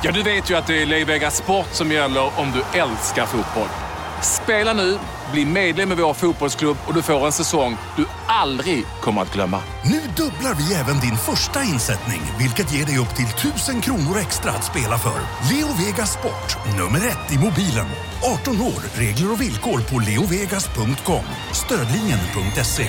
Ja, du vet ju att det är LeoVegas Sport som gäller om du älskar fotboll. Spela nu, bli medlem i vår fotbollsklubb och du får en säsong du aldrig kommer att glömma. Nu dubblar vi även din första insättning, vilket ger dig upp till 1 000 kronor extra att spela för. LeoVegas Sport, nummer 1 i mobilen. 18 år, regler och villkor på leovegas.com. Stödlinjen.se.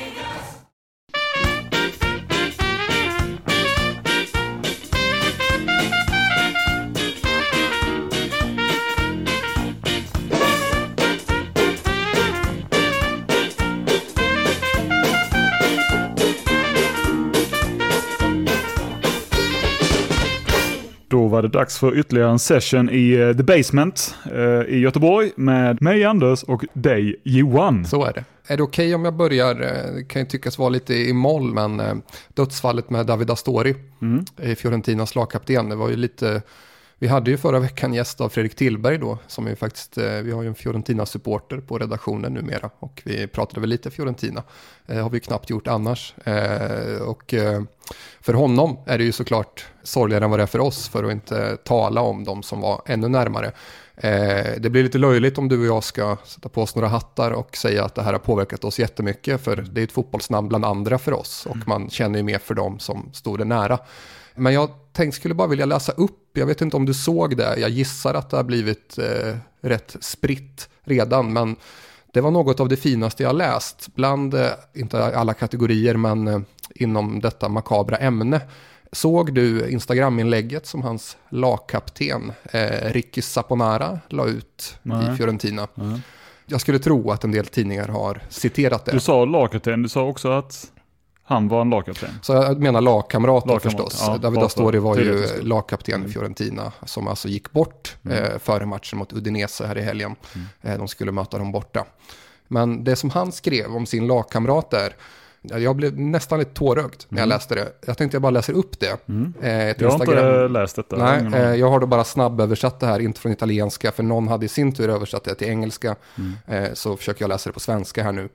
Då var det dags för ytterligare en session i The Basement i Göteborg med mig Anders och dig Johan. Så är det. Är det okej om jag börjar, det kan ju tyckas vara lite i moll, men dödsfallet med David Astori i Fiorentinas lagkapten, det var ju lite... Vi hade ju förra veckan gäst av Fredrik Tillberg då, som är faktiskt, vi har ju en Fiorentina-supporter på redaktionen numera, och vi pratade väl lite Fiorentina. Har vi knappt gjort annars. Och för honom är det ju såklart sorgligare än vad det är för oss, för att inte tala om dem som var ännu närmare. Det blir lite löjligt om du och jag ska sätta på oss några hattar och säga att det här har påverkat oss jättemycket, för det är ett fotbollsnamn bland andra för oss, och man känner ju mer för dem som stod det nära. Men jag skulle bara vilja läsa upp, jag vet inte om du såg det, jag gissar att det har blivit rätt spritt redan, men det var något av det finaste jag läst, bland, inte alla kategorier, men inom detta makabra ämne. Såg du Instagram-inlägget som hans lagkapten Ricky Saponara la ut i Fiorentina? Nej. Jag skulle tro att en del tidningar har citerat det. Du sa lagkapten, du sa också att han var en lagkapten. Så jag menar lagkamrat förstås. Ja, David Astori var ju lagkapten i Fiorentina, som alltså gick bort före matchen mot Udinese här i helgen. De skulle möta dem borta. Men det som han skrev om sin lagkamrat där, jag blev nästan lite tårögd när jag läste det. Jag tänkte jag bara läser upp det. Jag har inte läst detta. Nej, jag har då bara snabböversatt det här, inte från italienska, för någon hade i sin tur översatt det till engelska. Så försöker jag läsa det på svenska här nu.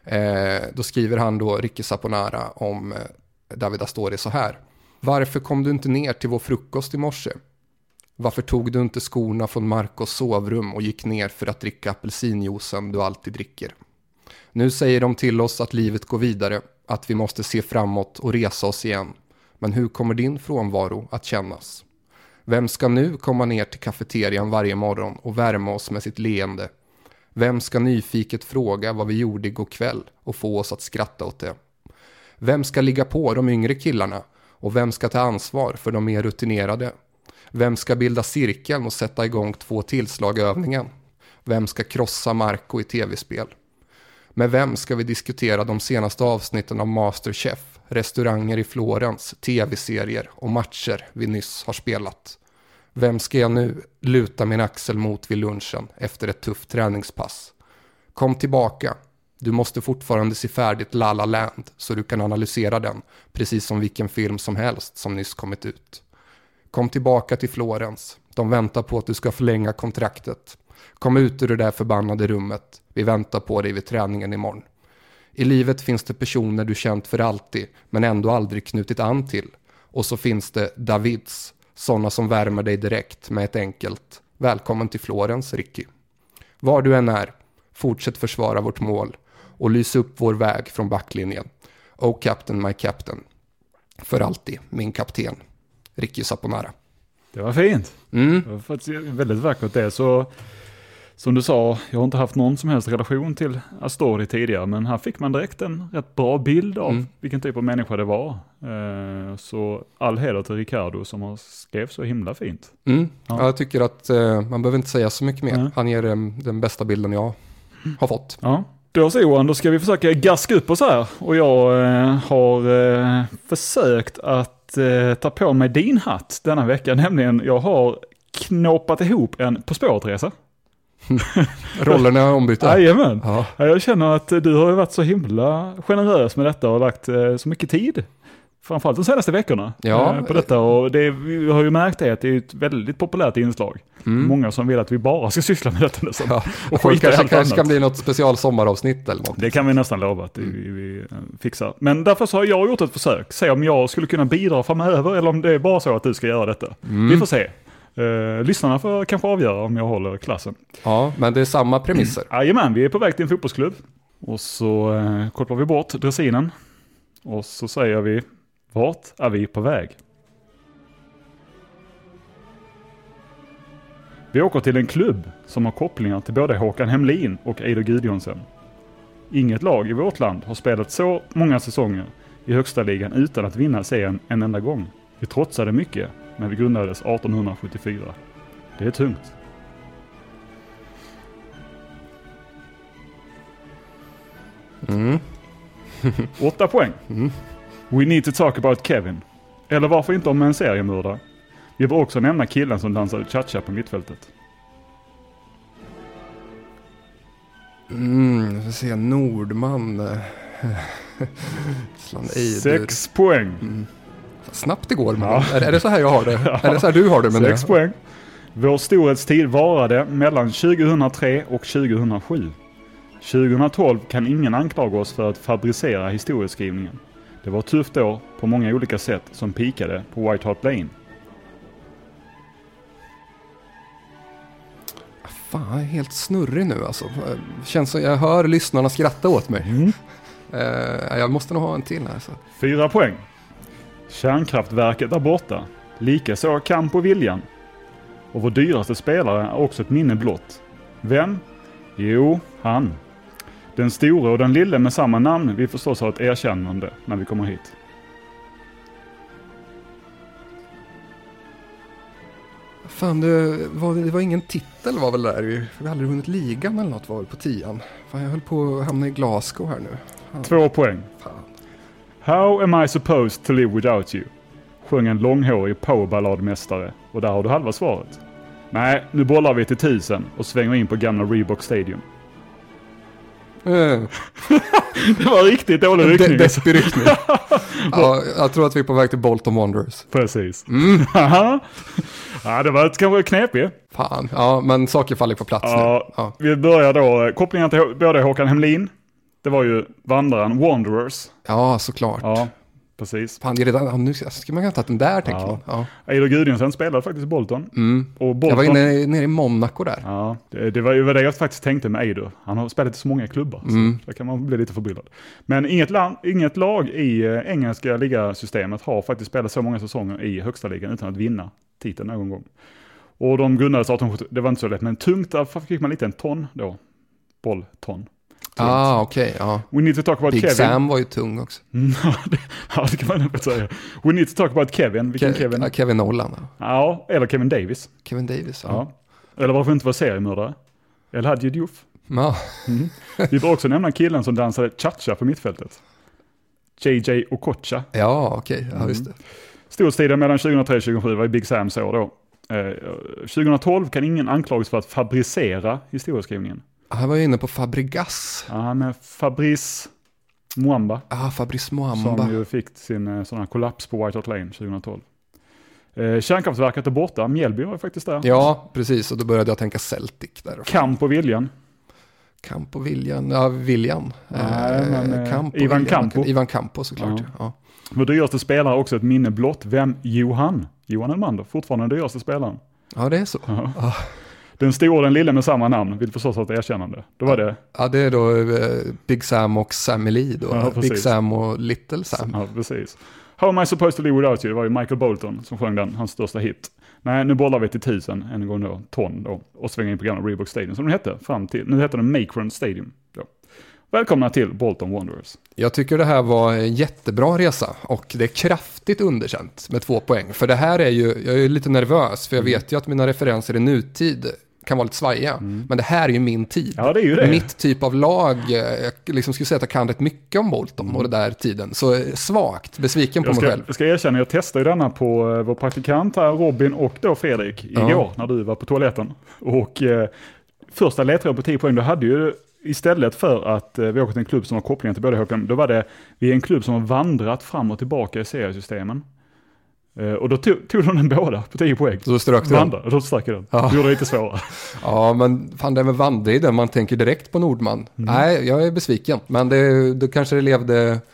Då skriver han då, Ricky Saponara, om David Astori så här. Varför kom du inte ner till vår frukost i morse? Varför tog du inte skorna från Marcos sovrum och gick ner för att dricka apelsinjuicen du alltid dricker? Nu säger de till oss att livet går vidare, att vi måste se framåt och resa oss igen. Men hur kommer din frånvaro att kännas? Vem ska nu komma ner till kafeterian varje morgon och värma oss med sitt leende? Vem ska nyfiket fråga vad vi gjorde igår kväll och få oss att skratta åt det? Vem ska ligga på de yngre killarna? Och vem ska ta ansvar för de mer rutinerade? Vem ska bilda cirkeln och sätta igång 2 tillslagövningen? Vem ska krossa Marco i tv-spel? Med vem ska vi diskutera de senaste avsnitten av Masterchef, restauranger i Florens, tv-serier och matcher vi nyss har spelat? Vem ska jag nu luta min axel mot vid lunchen efter ett tufft träningspass? Kom tillbaka. Du måste fortfarande se färdigt La La Land så du kan analysera den, precis som vilken film som helst som nyss kommit ut. Kom tillbaka till Florens. De väntar på att du ska förlänga kontraktet. Kom ut ur det där förbannade rummet. Vi väntar på dig vid träningen imorgon. I livet finns det personer du känt för alltid, men ändå aldrig knutit an till. Och så finns det Davids, sådana som värmer dig direkt med ett enkelt välkommen till Florens, Ricky. Var du än är, fortsätt försvara vårt mål och lys upp vår väg från backlinjen. Oh captain, my captain. För alltid, min kapten. Ricky Saponara. Det var fint. Det var faktiskt väldigt vackert det. Så som du sa, jag har inte haft någon som helst relation till Astori tidigare, men här fick man direkt en rätt bra bild av vilken typ av människa det var. Så all heder till Ricardo som har skrivit så himla fint. Ja, jag tycker att man behöver inte säga så mycket mer. Han ger den bästa bilden jag har fått. Ja. Då så Johan, då ska vi försöka gaska upp oss här. Och jag har försökt att ta på mig din hatt denna vecka. Nämligen, jag har knåpat ihop en På spåret-resa. Rollerna är ombytta. Jajamän. Ja. Jag känner att du har varit så himla generös med detta och lagt så mycket tid. Framförallt de senaste veckorna på detta. Och vi har ju märkt att det är ett väldigt populärt inslag. Många som vill att vi bara ska syssla med detta. Ja. Och folk kanske ska bli något special sommaravsnitt eller något. Det kan vi nästan lova att vi fixar. Men därför så har jag gjort ett försök. Se om jag skulle kunna bidra framöver eller om det är bara så att du ska göra detta. Vi får se. Lyssnarna får kanske avgöra om jag håller klassen. Ja, men det är samma premisser. Jajamän, vi är på väg till en fotbollsklubb. Och så kopplar vi bort dressinen. Och så säger vi, vart är vi på väg? Vi åker till en klubb som har kopplingar till både Håkan Hemlin och Eidur Gudjonsen. Inget lag i vårt land har spelat så många säsonger i högsta ligan utan att vinna serien en enda gång. Vi trotsade mycket när vi grundades 1874. Det är tungt. Mm. 8 poäng. We need to talk about Kevin. Eller varför inte om en seriemördare? Vi bör också nämna killen som dansade cha-cha på mittfältet. Jag får se, Nordman. 6 poäng. Snabbt det går. Men är det så här jag har det? Är det så här du har det? 6 poäng. Vår storhetstid varade mellan 2003 och 2007. 2012 kan ingen anklaga oss för att fabricera historieskrivningen. Det var tufft år på många olika sätt som pikade på White Hart Lane. Fan, jag är helt snurrig nu alltså. Känns som jag hör lyssnarna skratta åt mig. Jag måste nog ha en till här. Så. 4 poäng. Kärnkraftverket är borta. Likaså kamp och viljan. Och vår dyraste spelare är också ett minne blott. Vem? Jo, han. Den stora och den lille med samma namn vill förstås ha ett erkännande när vi kommer hit. Fan, det var ingen titel var väl där. Vi har aldrig vunnit ligan eller något var väl på 10. Fan, jag höll på att hamna i Glasgow här nu. Fan. 2 poäng. Fan. How am I supposed to live without you? Sjöng en långhårig powerballadmästare. Och där har du halva svaret. Nej, nu bollar vi till 1000 och svänger in på gamla Reebok Stadium. Det var riktigt dålig ryckning. Deppig ryckning. Ja, jag tror att vi är på väg till Bolton Wanderers. Precis. Ja, det var kanske knepigt. Fan, ja, men saker faller på plats nu. Ja. Vi börjar då. Kopplingen till både Håkan Hemlin. Det var ju vandraren Wanderers. Ja, såklart. Ja, precis. Fan, det är redan, nu ska man ha tagit den där, tänker man. Ja. Eidur Gudjonsen spelade faktiskt i Bolton. Och Bolton. Jag var nere i Monaco där. Ja, det var det jag faktiskt tänkte med Eidur. Han har spelat i så många klubbar. Så där kan man bli lite förbryllad. Men inget lag i engelska ligasystemet har faktiskt spelat så många säsonger i högsta ligan utan att vinna titeln någon gång. Och de grundades 1870. Det var inte så lätt, men tungt, där fick man lite en ton då. Bollton. Okej. Ja. We need to talk about Big Kevin. Sam var ju tung också. Ja, det kan man nog säga. We need to talk about Kevin. Vilken Kevin? Kevin Nolan. Ja, eller Kevin Davis. Kevin Davis, ja. Eller varför inte vara seriemördare? Eller Hadji Diouf. Ja. Vi bör också nämna killen som dansade cha-cha på mittfältet. JJ Okocha. Ja, okej. Ja, just det. Stortiden mellan 2003 och 2007 var i Big Sams år då. 2012 kan ingen anklagas för att fabricera historieskrivningen. Här var jag inne på Fabregas. Ja, med Fabrice Muamba. Fabrice Muamba. Som ju fick sin sån här kollaps på White Hart Lane 2012. Kärnkraftverket är borta. Mjällby var ju faktiskt där. Ja, precis. Och då började jag tänka Celtic där. Kamp och viljan. Kamp och viljan. Ja, viljan. Ivan Campo såklart. Ja. Vår dyraste spelare också ett minne blott. Vem? Johan Elmander. Fortfarande den dyraste spelaren. Ja, det är så. Ja. Den stora och den lilla med samma namn vill förstås ha ett erkännande. Då var det... Ja, det är då Big Sam och Sammy Lee då. Ja, Big Sam och Little Sam. Ja, precis. How am I supposed to live without you? Det var ju Michael Bolton som sjöng den, hans största hit. Nej, nu bollar vi till 1000, en gång då, ton då. Och svänger in på gamla Reebok Stadium som den hette fram till. Nu heter den Macron Stadium då. Välkomna till Bolton Wanderers. Jag tycker det här var en jättebra resa och det är kraftigt underkänt med 2 poäng. För det här är ju, jag är lite nervös för jag vet ju att mina referenser i nutid kan vara lite svaja. Men det här är ju min tid. Ja, det är ju det. Mitt typ av lag, jag liksom skulle säga att jag kan rätt mycket om Bolton och det där tiden. Så svagt, besviken på mig själv. Jag ska erkänna, jag testade ju denna på vår praktikant här, Robin och då Fredrik igår när du var på toaletten. Och första ledtråden på 10 poäng, då hade ju istället för att vi åkte till en klubb som har kopplingen till både Håkan, då var det vi är en klubb som har vandrat fram och tillbaka i seriesystemen. Och då tog de den båda på 10 poäng. Så strök du den? Då strök den. Det gjorde det lite svårare. Ja, men fan det med vandring, man tänker direkt på Nordman. Nej, jag är besviken. Men då kanske det levde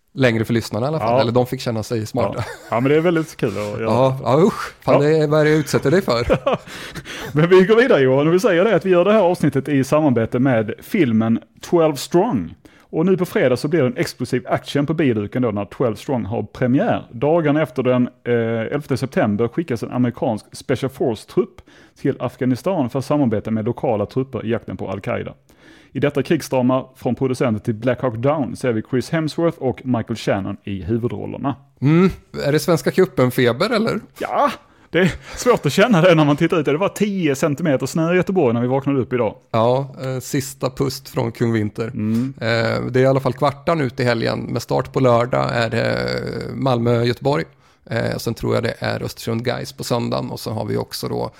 längre för lyssnarna i alla fall. Eller de fick känna sig smarta. Ja, men det är väldigt kul att göra. Ja, usch. Fan, det är vad jag utsätter dig för. Men vi går vidare, Johan, och vi säger det att vi gör det här avsnittet i samarbete med filmen 12 Strong. Och nu på fredag så blir det en explosiv action på bioduken då när 12 Strong har premiär. Dagarna efter den 11 september skickas en amerikansk Special Force-trupp till Afghanistan för att samarbeta med lokala trupper i jakten på Al-Qaida. I detta krigsdrama från producenten till Black Hawk Down ser vi Chris Hemsworth och Michael Shannon i huvudrollerna. Är det Svenska cupen-feber eller? Ja, det är svårt att känna det när man tittar ut. Det var 10 centimeter snö i Göteborg när vi vaknade upp idag. Ja, sista pust från Kung Vinter. Det är i alla fall kvartan ut i helgen. Med start på lördag är det Malmö-Göteborg. Sen tror jag det är Östersund-Gais på söndagen. Och så har vi också då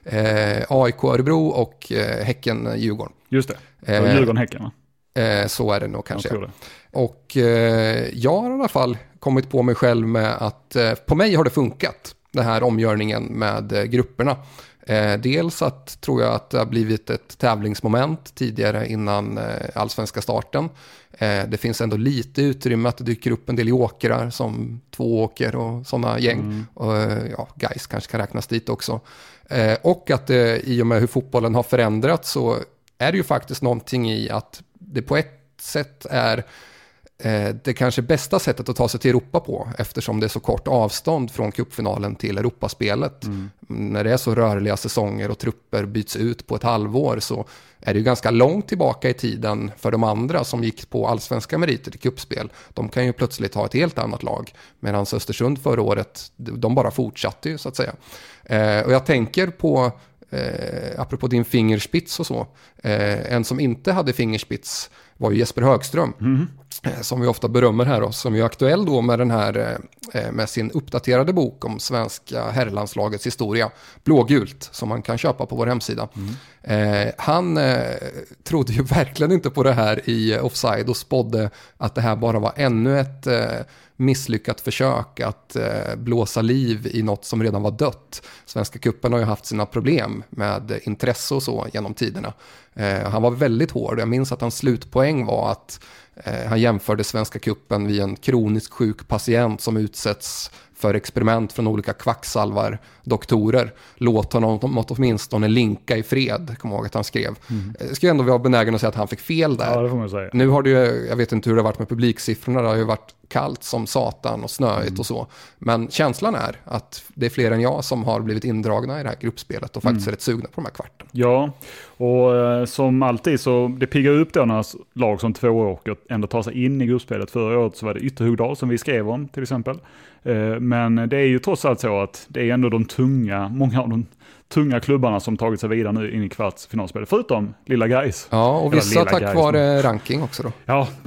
AIK Örebro och Häcken-Djurgården. Just det, Djurgården-Häcken va? Så är det nog kanske. Jag tror det. Och jag har i alla fall kommit på mig själv med att på mig har det funkat. Den här omgörningen med grupperna. Dels att tror jag att det har blivit ett tävlingsmoment tidigare innan allsvenska starten. Det finns ändå lite utrymme att det dyker upp en del jokrar som Tvååker och sådana gäng. Och Gais kanske kan räknas dit också. Och att i och med hur fotbollen har förändrats så är det ju faktiskt någonting i att det på ett sätt är det kanske bästa sättet att ta sig till Europa på eftersom det är så kort avstånd från cupfinalen till Europaspelet. När det är så rörliga säsonger och trupper byts ut på ett halvår så är det ju ganska långt tillbaka i tiden för de andra som gick på allsvenska meriter till cupspel. De kan ju plötsligt ha ett helt annat lag medan Östersund förra året, de bara fortsatte ju så att säga. Och jag tänker på apropå din fingerspits och så. En som inte hade fingerspits var ju Jesper Högström. Som vi ofta berömmer här och som är aktuell då med den här med sin uppdaterade bok om svenska herrlandslagets historia. Blågult som man kan köpa på vår hemsida. Han trodde ju verkligen inte på det här i offside och spådde att det här bara var ännu ett misslyckat försök att blåsa liv i något som redan var dött. Svenska cupen har ju haft sina problem med intresse och så genom tiderna. Han var väldigt hård. Jag minns att hans slutpoäng var att han jämförde Svenska cupen vid en kroniskt sjuk patient som utsätts för experiment från olika kvacksalvar, doktorer. Låt honom åtminstone linka i fred, kommer jag ihåg att han skrev. Jag skulle ändå vara benägen att säga att han fick fel där. Ja, det får man säga. Nu har det ju, jag vet inte hur det har varit med publiksiffrorna, det har ju varit kallt som satan och snöigt och så. Men känslan är att det är fler än jag som har blivit indragna i det här gruppspelet och faktiskt är rätt sugna på de här kvarten. Ja, och som alltid så det piggar upp då när lag som Tvååker ändå tar sig in i gruppspelet. Förra året så var det Ytterhogdal som vi skrev om till exempel. Men det är ju trots allt så att det är ändå många av de tunga klubbarna som tagit sig vidare nu in i kvartsfinalspelet, förutom lilla Gais. Ja, och vissa tack vare ranking också då.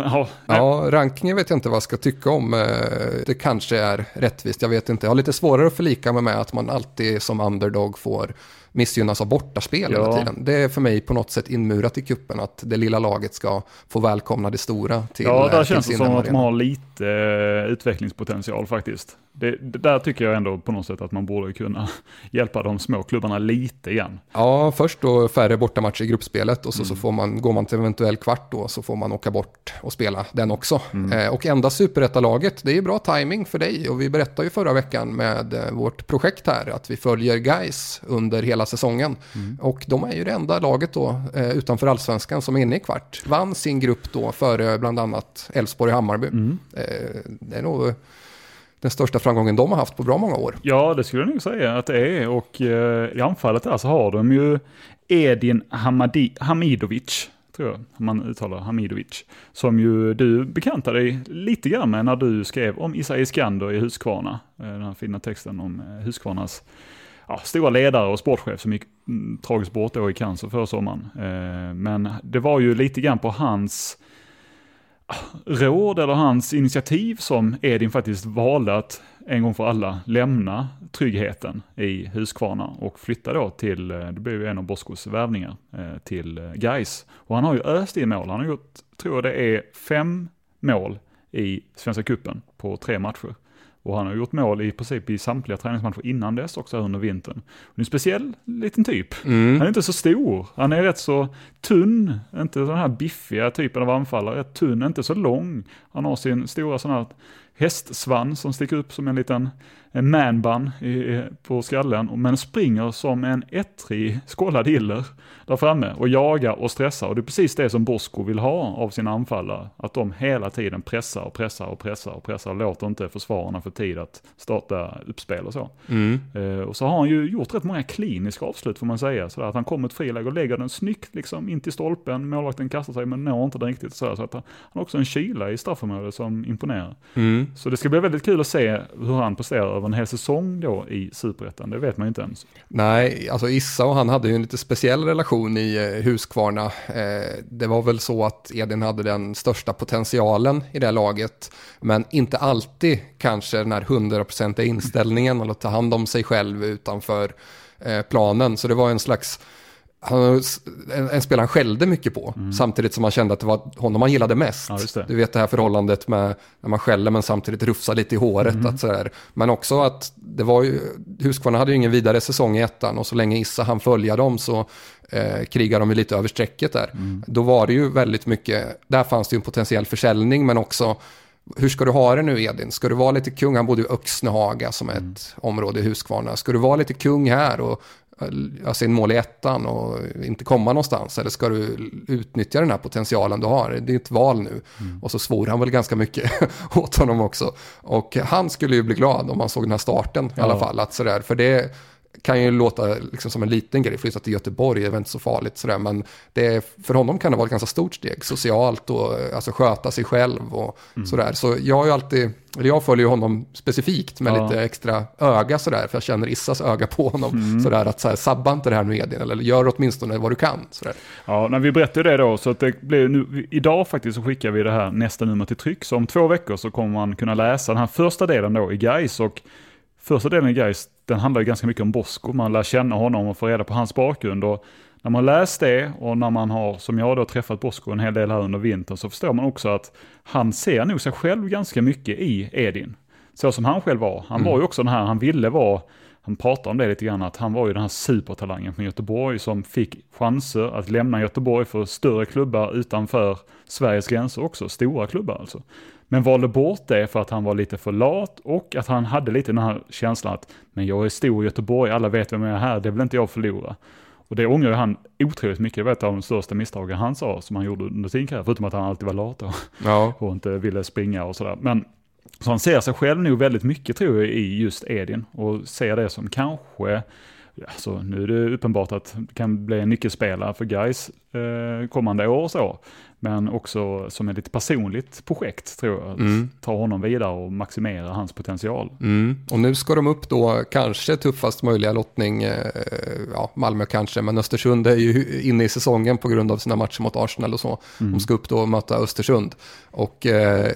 Ja, rankingen vet jag inte vad jag ska tycka om. Det kanske är rättvist, jag vet inte. Jag har lite svårare att förlika mig med att man alltid som underdog får missgynnas av bortaspel hela tiden. Det är för mig på något sätt inmurat i kuppen att det lilla laget ska få välkomna det stora till. Ja, där känns det som att man har lite utvecklingspotential faktiskt. Det där tycker jag ändå på något sätt att man borde kunna hjälpa de små klubbarna lite igen. Ja, först då färre bortamatcher i gruppspelet och så går man till eventuell kvart då så får man åka bort och spela den också. Och enda superettalaget, det är bra timing för dig och vi berättade ju förra veckan med vårt projekt här att vi följer Gais under hela säsongen. Och de är ju det enda laget då utanför allsvenskan som är inne i kvart. Vann sin grupp då före bland annat Elfsborg och Hammarby. Det är nog den största framgången de har haft på bra många år. Ja, det skulle jag nog säga att det är. Och i anfallet där så har de ju Edin Hamidovic, tror jag man uttalar Hamidovic, som ju du bekantade dig lite grann med när du skrev om Issa Iskander i Huskvarna. Den här fina texten om Huskvarnas stora ledare och sportchef som gick tragiskt bort då i cancer förra sommaren. Men det var ju lite grann på hans råd eller hans initiativ som Edin faktiskt valde att en gång för alla lämna tryggheten i Huskvarna och flytta då till, det blev ju en av Boskos värvningar, till Gais. Och han har ju öst i mål. Han har gjort, tror jag det är 5 mål i Svenska cupen på 3 matcher. Och han har gjort mål i princip i samtliga träningsmatcher innan dess också under vintern. Det är en speciell liten typ. Han är inte så stor. Han är rätt så tunn. Inte den här biffiga typen av anfallare. Rätt tunn, inte så lång. Han har sin stora sån här hästsvans som sticker upp som en liten manbun på skallen, men springer som en ettrig skållad iller där framme och jagar och stressar. Och det är precis det som Bosko vill ha av sina anfallare, att de hela tiden pressar och låter inte försvararna för tid att starta uppspel och så. Och så har han ju gjort rätt många kliniska avslut, får man säga, så att han kommer ett friläge och lägger den snyggt liksom in till stolpen, målvakten kastar sig men når inte den riktigt, så att han har också en kyla i straffområdet som imponerar. Så det ska bli väldigt kul att se hur han presterar över en hel säsong då i Superettan. Det vet man ju inte ens. Nej, alltså Issa och han hade ju en lite speciell relation i Huskvarna. Det var väl så att Edin hade den största potentialen i det laget, men inte alltid kanske den här 100% inställningen eller att ta hand om sig själv utanför planen. Så det var en slags en spelare han skällde mycket på, samtidigt som man kände att det var honom man gillade mest. Ja, du vet det här förhållandet med när man skäller men samtidigt rufsar lite i håret. Att sådär. Men också att det var ju, Huskvarna hade ju ingen vidare säsong i ettan, och så länge Issa han följa dem så krigar de ju lite över strecket där. Då var det ju väldigt mycket, där fanns det ju en potentiell försäljning, men också hur ska du ha det nu, Edin? Ska du vara lite kung? Han bodde i Öxnehaga som är ett område i Huskvarna. Ska du vara lite kung här och alltså en mål i ettan och inte komma någonstans, eller ska du utnyttja den här potentialen du har? Det är ett val nu. Och så svor han väl ganska mycket åt honom också. Och han skulle ju bli glad om man såg den här starten i alla fall. Att sådär, för det kan ju låta liksom som en liten grej, flytta till Göteborg är väl inte så farligt sådär, men för honom kan det vara ett ganska stort steg socialt och alltså sköta sig själv och sådär. Så jag följer ju honom specifikt med lite extra öga sådär, för jag känner Issas öga på honom sådär, att såhär, sabba inte det här nu, Edin, eller gör åtminstone vad du kan sådär. Ja, när vi berättade det då, så att det blev nu, idag faktiskt så skickar vi det här nästa nummer till tryck, så om 2 veckor så kommer man kunna läsa den här första delen då i Gais, och första delen i Gais, den handlar ju ganska mycket om Bosko. Man lär känna honom och få reda på hans bakgrund. Och när man läst det och när man har, som jag då, träffat Bosko en hel del här under vintern, så förstår man också att han ser nog sig själv ganska mycket i Edin. Så som han själv var. Han var ju också den här, han ville vara, han pratar om det lite grann, att han var ju den här supertalangen från Göteborg som fick chanser att lämna Göteborg för större klubbar utanför Sveriges gränser också. Stora klubbar alltså. Men valde bort det för att han var lite för lat, och att han hade lite den här känslan att men jag är stor i Göteborg, alla vet vem jag är här, det vill inte jag förlora. Och det ångrar han otroligt mycket. Jag vet av de största misstagen han sa som han gjorde under sin karriär, förutom att han alltid var lat och inte ville springa och sådär. Men så han ser sig själv nog väldigt mycket, tror jag, i just Edin, och ser det som kanske, alltså nu är det uppenbart att det kan bli en nyckelspelare för Gais kommande år och så. Men också som ett lite personligt projekt, tror jag. Att ta honom vidare och maximera hans potential. Och nu ska de upp då, kanske tuffast möjliga lottning, Malmö kanske, men Östersund är ju inne i säsongen på grund av sina matcher mot Arsenal och så. De ska upp då och möta Östersund. Och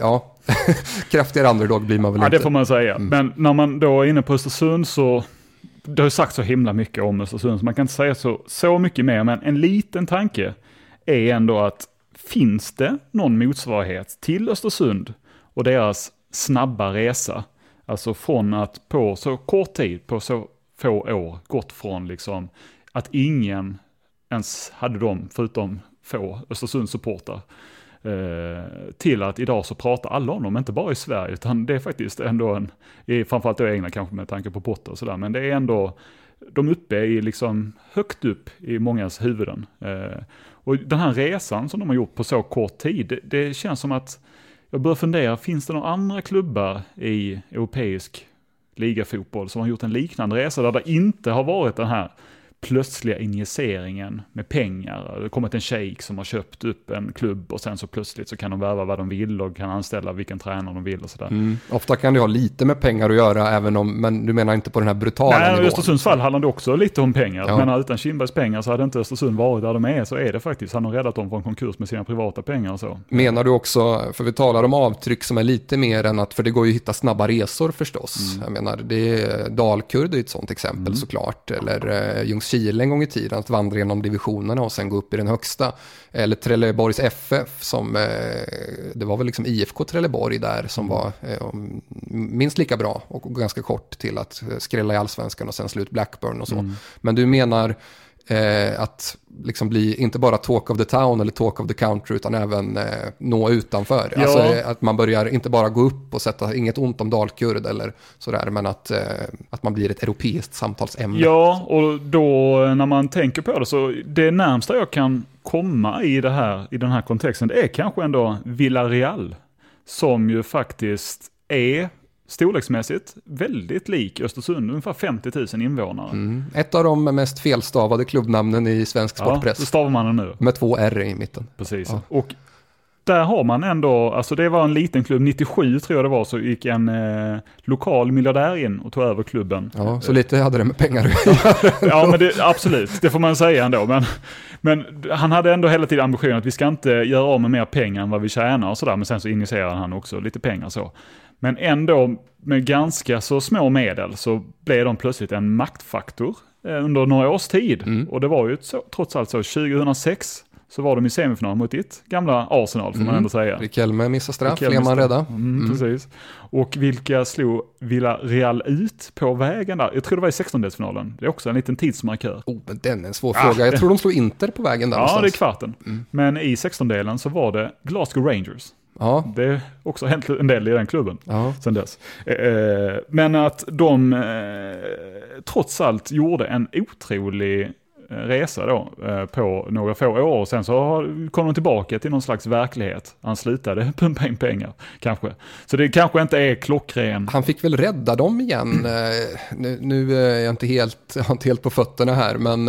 kraftigare underdog blir man väl inte. Ja, det får man säga. Men när man då är inne på Östersund, så det har sagt så himla mycket om Östersund, så man kan inte säga så mycket mer, men en liten tanke är ändå att finns det någon motsvarighet till Östersund och deras snabba resa, alltså från att på så kort tid, på så få år, gått från liksom att ingen ens hade dem förutom få Östersund-supportar, till att idag så pratar alla om dem, inte bara i Sverige, utan det är faktiskt ändå framförallt då egna kanske med tanke på Potter och sådär, men det är ändå de uppe i liksom högt upp i mångas huvuden. Och den här resan som de har gjort på så kort tid, det känns som att jag börjar fundera, finns det några andra klubbar i europeisk ligafotboll som har gjort en liknande resa där det inte har varit den här plötsliga injiceringen med pengar. Det har kommit en shejk som har köpt upp en klubb och sen så plötsligt så kan de värva vad de vill och kan anställa vilken tränare de vill och sådär. Ofta kan det ha lite med pengar att göra, men du menar inte på den här brutala nivån? Nej, i Östersunds fall handlar det också lite om pengar. Ja. Men utan Kindbergs pengar så hade inte Östersund varit där de är, så är det faktiskt. Han har räddat dem från konkurs med sina privata pengar och så. Menar du också, för vi talar om avtryck som är lite mer än att, för det går ju att hitta snabba resor förstås. Jag menar, det är Dalkurd är ett sånt exempel såklart, eller Ljungskile en gång i tiden, att vandra genom divisionerna och sen gå upp i den högsta. Eller Trelleborgs FF som, det var väl liksom IFK Trelleborg där som var minst lika bra och ganska kort till att skrälla i allsvenskan och sen slut Blackburn och så. Men du menar att liksom bli inte bara talk of the town eller talk of the country utan även nå utanför. Ja. Alltså att man börjar inte bara gå upp och sätta inget ont om Dalkurd eller sådär, men att man blir ett europeiskt samtalsämne. Ja, och då när man tänker på det så det närmsta jag kan komma i den här kontexten det är kanske ändå Villarreal som ju faktiskt är storleksmässigt väldigt lik Östersund, ungefär 50 000 invånare. Ett av de mest felstavade klubbnamnen i svensk sportpress. Ja, det stavar man nu. Med 2 R i mitten. Precis. Ja. Och där har man ändå, alltså det var en liten klubb, 97 tror jag det var, så gick en lokal miljardär in och tog över klubben. Ja, så lite hade det med pengar att göra. Ja, men absolut, det får man säga ändå. Men han hade ändå hela tiden ambitionen att vi ska inte göra av med mer pengar än vad vi tjänar och sådär. Men sen så initierade han också lite pengar så. Men ändå med ganska så små medel så blev de plötsligt en maktfaktor under några års tid. Och det var ju trots allt så 2006 så var de i semifinal mot ditt gamla Arsenal får man ändå säga. Riquelme missar straff, Lehmann rädda. Precis. Och vilka slog Villarreal ut på vägen där? Jag tror det var i 16-delsfinalen. Det är också en liten tidsmarkör. Men den är en svår fråga. Jag tror de slog Inter på vägen där någonstans. Ja, det är kvarten. Men i 16-delen så var det Glasgow Rangers. Ja. Det är också hänt en del i den klubben sen dess. Men att de trots allt gjorde en otrolig resa då på några få år och sen så kom de tillbaka till någon slags verklighet. Han slutade pumpa in pengar kanske. Så det kanske inte är klockren. Han fick väl rädda dem igen. Nu är jag inte helt på fötterna här, men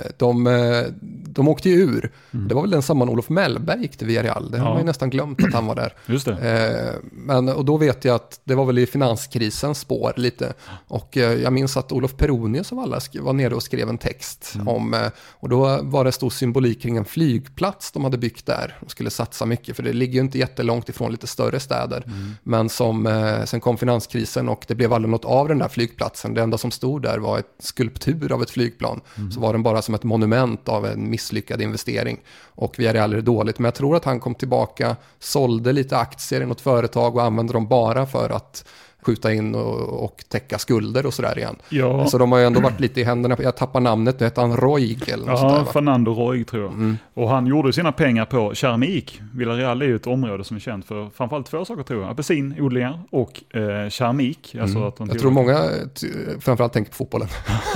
de åkte ju ur. Det var väl den samman Olof Mellberg gick till Villarreal. Det har man ju nästan glömt att han var där. Just det. Och då vet jag att det var väl i finanskrisens spår lite. Och jag minns att Olof Peronius av alla var nere och skrev en text om, och då var det stor symbolik kring en flygplats de hade byggt där. De skulle satsa mycket, för det ligger ju inte jättelångt ifrån lite större städer. Men sen kom finanskrisen och det blev aldrig något av den där flygplatsen. Det enda som stod där var ett skulptur av ett flygplan. Så var den bara som ett monument av en misslyckad investering. Och Villarreal är dåligt. Men jag tror att han kom tillbaka, sålde lite aktier i något företag och använde dem bara för att skjuta in och täcka skulder och sådär igen. Ja. Så de har ju ändå varit lite i händerna. Jag tappar namnet, nu heter han Roig eller något sådär, va? Fernando Roig tror jag. Och han gjorde sina pengar på keramik. Villarreal är ju ett område som är känt för framförallt 2 saker tror jag. Apelsinodlingar och keramik. Alltså att jag tror många framförallt tänker på fotbollen.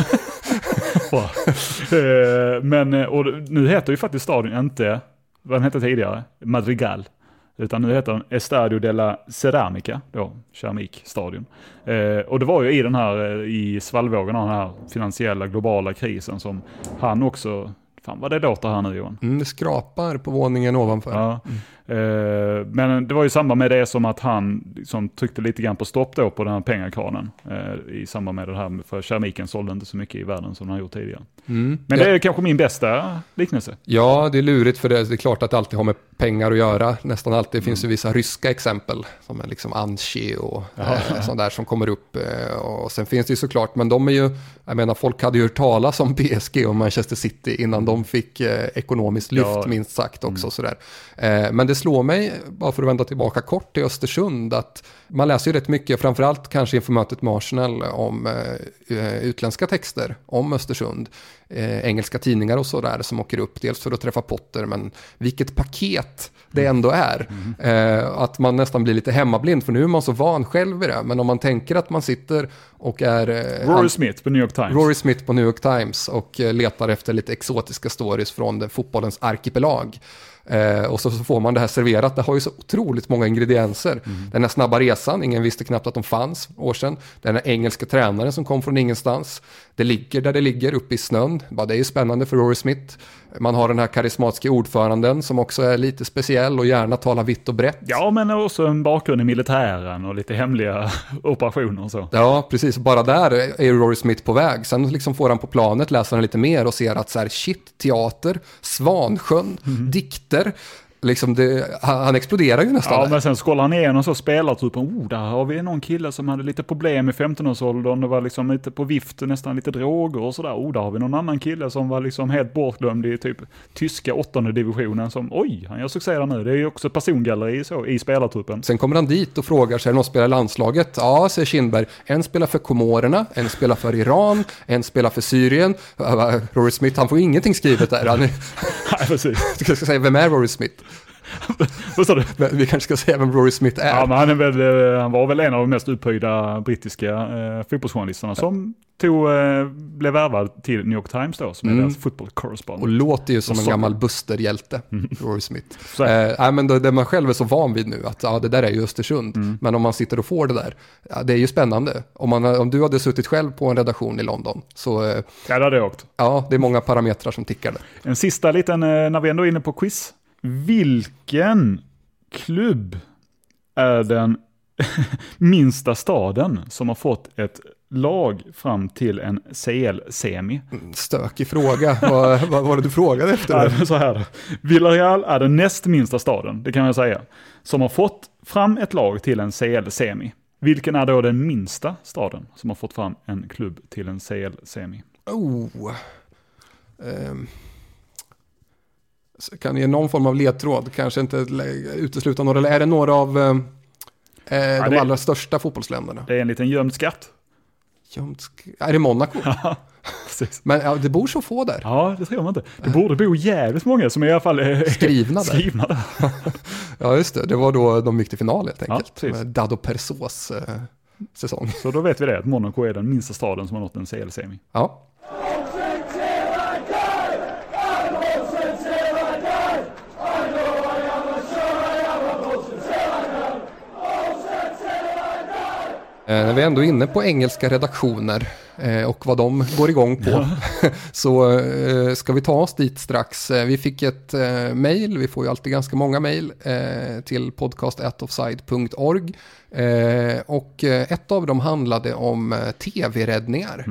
Men och nu heter ju faktiskt stadion inte vad den hette tidigare, Madrigal. Utan nu heter den Estadio de la Ceramica, då, keramikstadion. Och det var ju i den här, i svallvågen av den här finansiella globala krisen som han också, fan vad det låter här nu Johan. Det skrapar på våningen ovanför. Ja. Men det var ju i samband med det som att han som tryckte lite grann på stopp då på den här pengakranen i samband med det här, för keramiken sålde inte så mycket i världen som den har gjort tidigare. Men det är kanske min bästa liknelse. Ja, det är lurigt för det är klart att det alltid har med pengar att göra. Nästan alltid finns det vissa ryska exempel som är liksom Anchi och sånt där som kommer upp. Och sen finns det ju såklart, men de är ju, jag menar folk hade ju hört talas om PSG och Manchester City innan de fick ekonomiskt lyft minst sagt också sådär. Men det slår mig, bara för att vända tillbaka kort till Östersund, att man läser ju rätt mycket, framförallt kanske inför mötet med Arsenal, om utländska texter om Östersund. Engelska tidningar och sådär som åker upp, dels för att träffa Potter, men vilket paket det ändå är. Att man nästan blir lite hemmablind, för nu är man så van själv vid det. Men om man tänker att man sitter och är Rory Smith på New York Times och letar efter lite exotiska stories från fotbollens arkipelag. Och så får man det här serverat. Det har ju så otroligt många ingredienser. Den här snabba resan, ingen visste knappt att de fanns år sedan. Den här engelska tränaren som kom från ingenstans. Det ligger där det ligger, uppe i snön. Det är ju spännande för Rory Smith. Man har den här karismatiska ordföranden som också är lite speciell och gärna talar vitt och brett. Ja, men också en bakgrund i militären och lite hemliga operationer och så. Ja, precis. Bara där är Rory Smith på väg. Sen liksom får han på planet, läser han lite mer och ser att så här, shit, teater, Svansjön, dikter. liksom han exploderar ju nästan. Ja, där. men sen skollar han igenom så spelartypen. Där har vi någon kille som hade lite problem i 15-årsåldern. Det var liksom lite på vift, nästan lite droger och sådär. Där har vi någon annan kille som var liksom helt bortglömd i typ tyska 8:e divisionen. Som, han gör succé där nu. Det är ju också persongalleri så, i spelartypen. Sen kommer han dit och frågar sig, någon spelar i landslaget? Ja, säger Kindberg. En spelar för Komorerna, en spelar för Iran, en spelar för Syrien. Rory Smith, han får ingenting skrivet där. Nej, precis. Du ska säga, vem är Rory Smith? Vad sa du? Vi kanske ska säga vem Rory Smith är. Ja, men han var väl en av de mest upphöjda brittiska fotbollsjournalisterna som blev värvad till New York Times då, som är deras football correspondent. Och låter ju som en gammal Buster-hjälte, Rory Smith. Men det man själv är så van vid nu, att det där är ju Östersund. Men om man sitter och får det där, det är ju spännande. Om du hade suttit själv på en redaktion i London, så... Ja, det hade jag åkt. Ja, det är många parametrar som tickar där. En sista liten, när vi ändå är inne på quiz. Vilken klubb är den minsta staden som har fått ett lag fram till en CL-semi? Stökig fråga. Vad var det du frågade efter? Ja, så här. Villarreal är den näst minsta staden, det kan jag säga, som har fått fram ett lag till en CL-semi. Vilken är då den minsta staden som har fått fram en klubb till en CL-semi? Kan ge någon form av ledtråd, kanske inte utesluta några, eller är det några av de allra största fotbollsländerna? Det är en liten gömd skatt. Är det Monaco? Ja, precis. Men det bor så få där. Ja, det tror man inte. Det borde bo jävligt många som är i alla fall skrivna där. Ja, just det. Det var då de gick till final helt enkelt. Ja, med Dado Persos säsong. Så då vet vi det, att Monaco är den minsta staden som har nått en CL-semi. Ja. När vi är ändå inne på engelska redaktioner och vad de går igång på så ska vi ta oss dit strax. Vi fick ett mejl, vi får ju alltid ganska många mejl till podcast@offside.org och ett av dem handlade om tv-räddningar.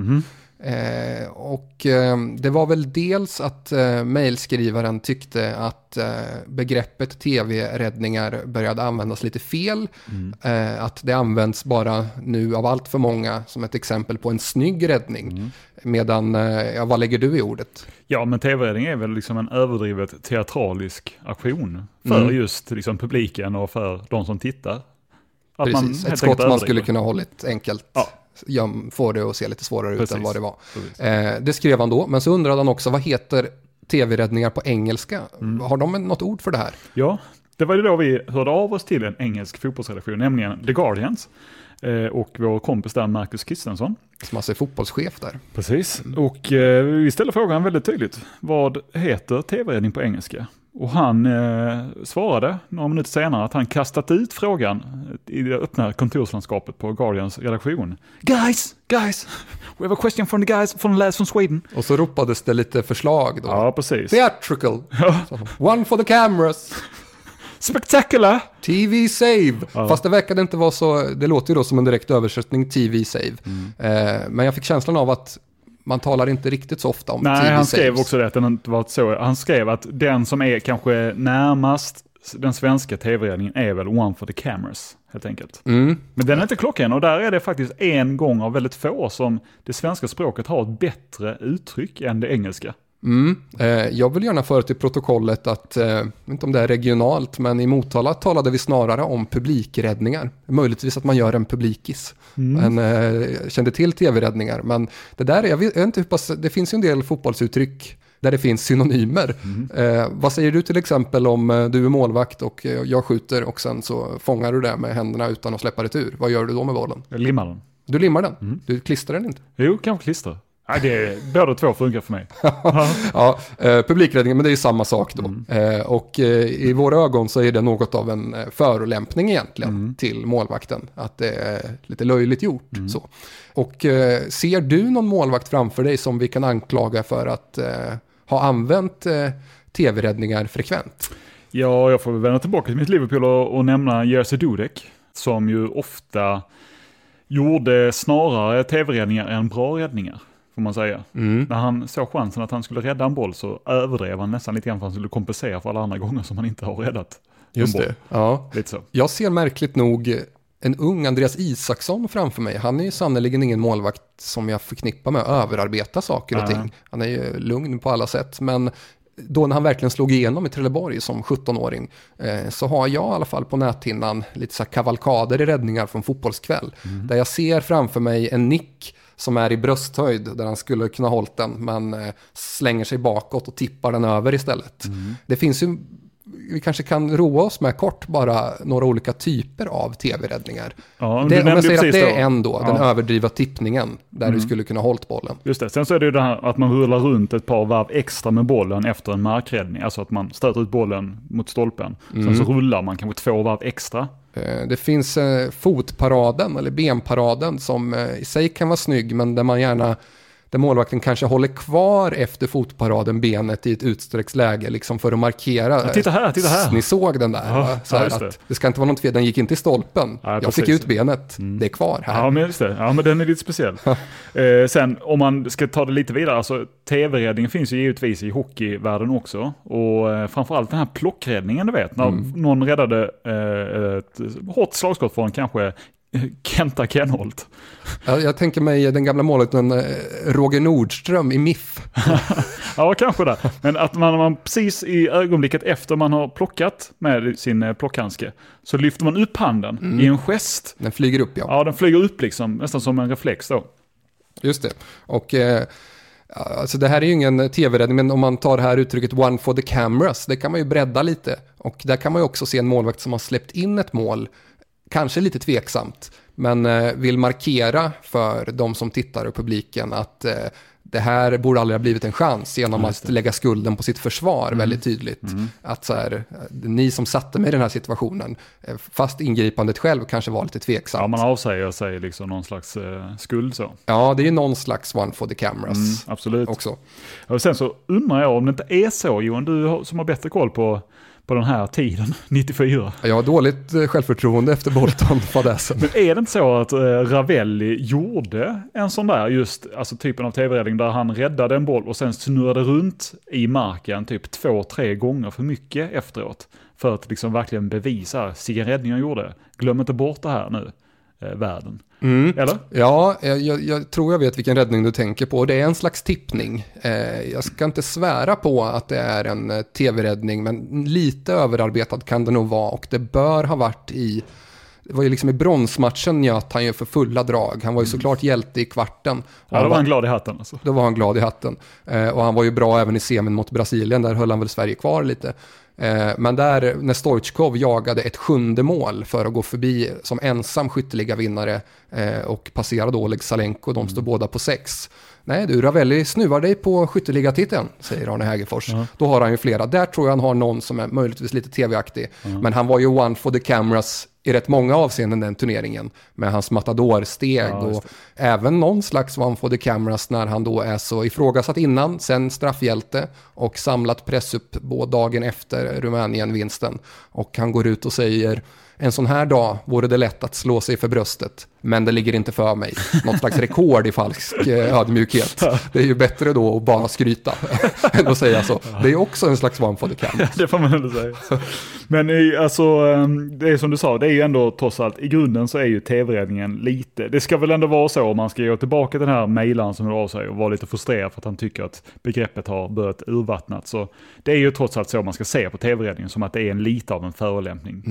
Det var väl dels att mejlskrivaren tyckte att begreppet tv-räddningar började användas lite fel. Att det används bara nu av allt för många som ett exempel på en snygg räddning. Medan, vad lägger du i ordet? Ja, men tv-räddning är väl liksom en överdrivet teatralisk aktion för just liksom publiken och för de som tittar. Att precis, ett skott man skulle kunna hållit enkelt. Ja. Får det att se lite svårare ut än vad det var. Det skrev han då, men så undrade han också, vad heter tv-räddningar på engelska? Har de något ord för det här? Ja, det var ju då vi hörde av oss till en engelsk fotbollsredaktion, nämligen The Guardians. Och vår kompis där, Marcus Christensson. Som alltså är fotbollschef där. Precis, och vi ställer frågan väldigt tydligt. Vad heter tv-räddning på engelska? Och han svarade några minuter senare att han kastat ut frågan i det öppna kontorslandskapet på Guardians redaktion. Guys, we have a question from the guys from the lads from Sweden. Och så ropades det lite förslag då. Ja, precis. Theatrical. One for the cameras. Spectacular. TV save. Fast det verkade inte vara så, det låter ju då som en direkt översättning, TV save. Men jag fick känslan av att man talar inte riktigt så ofta om TV saves. Nej, han skrev också det, att det inte var så. Han skrev att den som är kanske närmast den svenska tv-räddningen är väl One for the cameras, helt enkelt. Men den är inte klockren, och där är det faktiskt en gång av väldigt få som det svenska språket har ett bättre uttryck än det engelska. Jag vill gärna föra till protokollet att, inte om det är regionalt, men i Motala talade vi snarare om publikräddningar. Möjligtvis att man gör en publikis. Men kände till tv-räddningar. Men det där, jag vet inte hur pass, det finns ju en del fotbollsuttryck där det finns synonymer. Vad säger du till exempel om du är målvakt och jag skjuter och sen så fångar du det med händerna utan att släppa retur? Vad gör du då med bollen? Jag limmar den. Du limmar den? Du klistrar den inte? Jo, kanske klistrar. Nej, det är, båda två funkar för mig. Ja, publikräddningen, men det är ju samma sak då. Och i våra ögon så är det något av en förolämpning egentligen till målvakten. Att det är lite löjligt gjort. Så. Och ser du någon målvakt framför dig som vi kan anklaga för att ha använt tv-räddningar frekvent? Ja, jag får väl vända tillbaka till mitt Liverpool och nämna Jerzy Dudek, som ju ofta gjorde snarare tv-räddningar än bra räddningar. får man säga. När han såg chansen att han skulle rädda en boll så överdrev han nästan lite grann för att han skulle kompensera för alla andra gånger som han inte har räddat. Just det, ja. Lite så. Jag ser märkligt nog en ung Andreas Isaksson framför mig. Han är ju sannoliken ingen målvakt som jag förknippar med att överarbeta saker och ting. Han är ju lugn på alla sätt, men då när han verkligen slog igenom i Trelleborg som 17-åring så har jag i alla fall på näthinnan lite så här kavalkader i räddningar från fotbollskväll. Där jag ser framför mig en nick som är i brösthöjd där han skulle kunna hållit den, men slänger sig bakåt och tippar den över istället. Det finns ju, vi kanske kan roa oss med kort bara några olika typer av tv-räddningar. Ja, om jag säger att det är ändå den överdriva tippningen där du skulle kunna hållt bollen. Just det, sen så är det ju det här att man rullar runt ett par varv extra med bollen efter en markräddning. Alltså att man stöter ut bollen mot stolpen. Sen så rullar man kanske 2 varv extra. Det finns fotparaden eller benparaden som i sig kan vara snygg, men där man gärna, där målvakten kanske håller kvar efter fotparaden benet i ett utsträckt läge liksom för att markera. Ja, titta här. Ni såg den där. Ja, så här att det ska inte vara något fel, den gick inte i stolpen. Ja, jag fick ut benet, det är kvar här. Ja, men just det. Ja, men den är lite speciell. Sen om man ska ta det lite vidare, alltså tv-räddningen finns ju givetvis i hockeyvärlden också. Och framförallt den här plockräddningen, du vet, när någon räddade ett hårt slagskott från kanske Kenta Kenholt. Jag tänker mig den gamla målvakten Roger Nordström i MIF. Ja, kanske det. Men att man precis i ögonblicket efter man har plockat med sin plockhandske så lyfter man upp handen i en gest. Den flyger upp, ja. Ja, den flyger upp liksom, nästan som en reflex då. Just det. Och alltså det här är ju ingen tv-räddning, men om man tar det här uttrycket one for the cameras, det kan man ju bredda lite. Och där kan man ju också se en målvakt som har släppt in ett mål, kanske lite tveksamt, men vill markera för de som tittar och publiken att det här borde aldrig ha blivit en chans genom att lägga skulden på sitt försvar väldigt tydligt. Att så här, ni som satte mig i den här situationen, fast ingripandet själv kanske var lite tveksamt. Ja, man avsäger sig liksom någon slags skuld så. Ja, det är ju någon slags one for the cameras. Absolut. Också. Och sen så undrar jag om det inte är så, Johan, du som har bättre koll på den här tiden, 94. Jag har dåligt självförtroende efter Bolton-fadäsen. Men är det inte så att Ravelli gjorde en sån där just, alltså typen av tv-räddning där han räddade en boll och sen snurrade runt i marken typ 2-3 gånger för mycket efteråt för att liksom verkligen bevisa vilken räddning han gjorde. Glöm inte bort det här nu, världen. Eller? Ja, jag tror jag vet vilken räddning du tänker på. Det är en slags tippning. Jag ska inte svära på att det är en tv-räddning, men lite överarbetad kan det nog vara, och det bör ha varit det var ju liksom i bronsmatchen njöt han ju för fulla drag. Han var ju såklart hjälte i kvarten. Ja, då var han glad i hatten alltså. Då var han glad i hatten. Och han var ju bra även i semin mot Brasilien. Där höll han väl Sverige kvar lite. Men där när Stoichkov jagade ett 7:e mål för att gå förbi som ensam skytteligavinnare och passera då Oleg Salenko, de står båda på 6. Nej du, Ravelli snuvar dig på skytteligatiteln, säger Arne Hägerfors. Då har han ju flera. Där tror jag han har någon som är möjligtvis lite tv-aktig. Men han var ju one for the cameras i rätt många avseenden den turneringen. Med hans matadorsteg och även någon slags one for the cameras när han då är så ifrågasatt innan, sen straffhjälte och samlat press upp dagen efter Rumänien-vinsten. Och han går ut och säger: en sån här dag vore det lätt att slå sig för bröstet, men det ligger inte för mig. Något slags rekord i falsk ödmjukhet. Det är ju bättre då att bara skryta än att säga så. Det är också en slags one for the cameras. Det får man ändå säga. Men alltså, det är som du sa, det är ju ändå trots allt, i grunden så är ju tv-räddningen lite, det ska väl ändå vara så om man ska gå tillbaka till den här mejlaren som hör av sig och vara lite frustrerad för att han tycker att begreppet har börjat urvattnat. Så det är ju trots allt så man ska se på tv-räddningen, som att det är en lite av en förolämpning.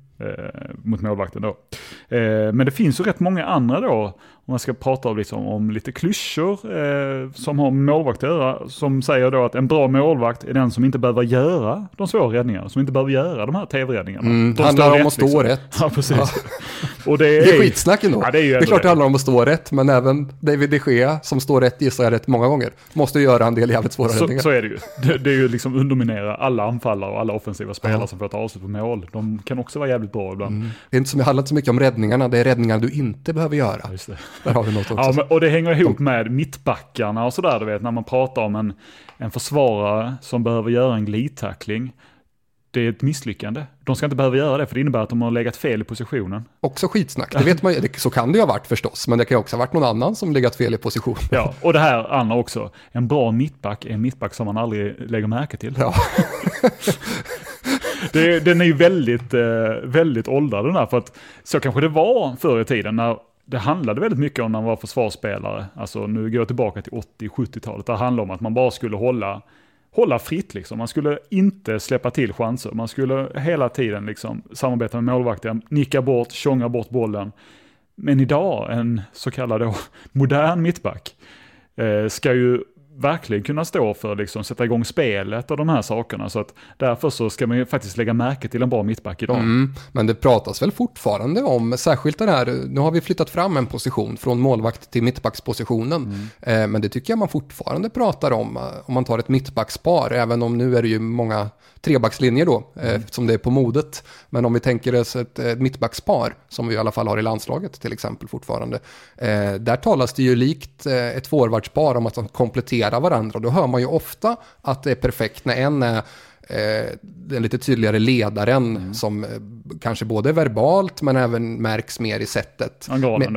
Mot målvakten då. Men det finns ju rätt många andra då, om man ska prata om lite klyschor som har med målvakt att göra, som säger då att en bra målvakt är den som inte behöver göra de svåra räddningarna, som inte behöver göra de här tv-räddningarna. Det handlar om att stå rätt. Ja, precis. Ja. Och det är skitsnack ändå. Ja, det är klart det handlar om att stå rätt, men även David de Gea som står rätt, gissar jag rätt många gånger, måste göra en del jävligt svåra räddningar. Så är det ju. Det är ju liksom underminera alla anfallare och alla offensiva spelare som får ett avslut på mål. De kan också vara jävligt bra ibland. Det är inte som jag handlar inte så mycket om räddningarna, det är räddningar du inte behöver göra. Ja, just det. Där har vi något också. Ja, men, och det hänger ihop med mittbackarna och sådär, du vet, när man pratar om en försvarare som behöver göra en glidtackling. det är ett misslyckande. De ska inte behöva göra det, för det innebär att de har legat fel i positionen. Också skitsnack. Det vet man, så kan det ju ha varit förstås, men det kan ju också ha varit någon annan som legat fel i position. Ja, och det här andra också. En bra mittback är en mittback som man aldrig lägger märke till. Ja. Den är ju väldigt, väldigt åldrad den här, för att så kanske det var förr i tiden när det handlade väldigt mycket om när man var försvarsspelare. Alltså nu går jag tillbaka till 80-70-talet. Det handlade om att man bara skulle hålla fritt liksom. Man skulle inte släppa till chanser. Man skulle hela tiden liksom samarbeta med målvakten, nicka bort, tjonga bort bollen. Men idag, en så kallad då, modern mittback ska ju verkligen kunna stå för liksom sätta igång spelet och de här sakerna, så att därför så ska man ju faktiskt lägga märke till en bra mittback idag. Men det pratas väl fortfarande om, särskilt det här, nu har vi flyttat fram en position från målvakt till mittbackspositionen, men det tycker jag man fortfarande pratar om man tar ett mittbackspar, även om nu är det ju många trebackslinjer då, som det är på modet, men om vi tänker oss ett mittbackspar som vi i alla fall har i landslaget till exempel fortfarande, där talas det ju likt ett forwardspar om att de kompletterar varandra. Då hör man ju ofta att det är perfekt när en är den lite tydligare ledaren som kanske både verbalt men även märks mer i sättet.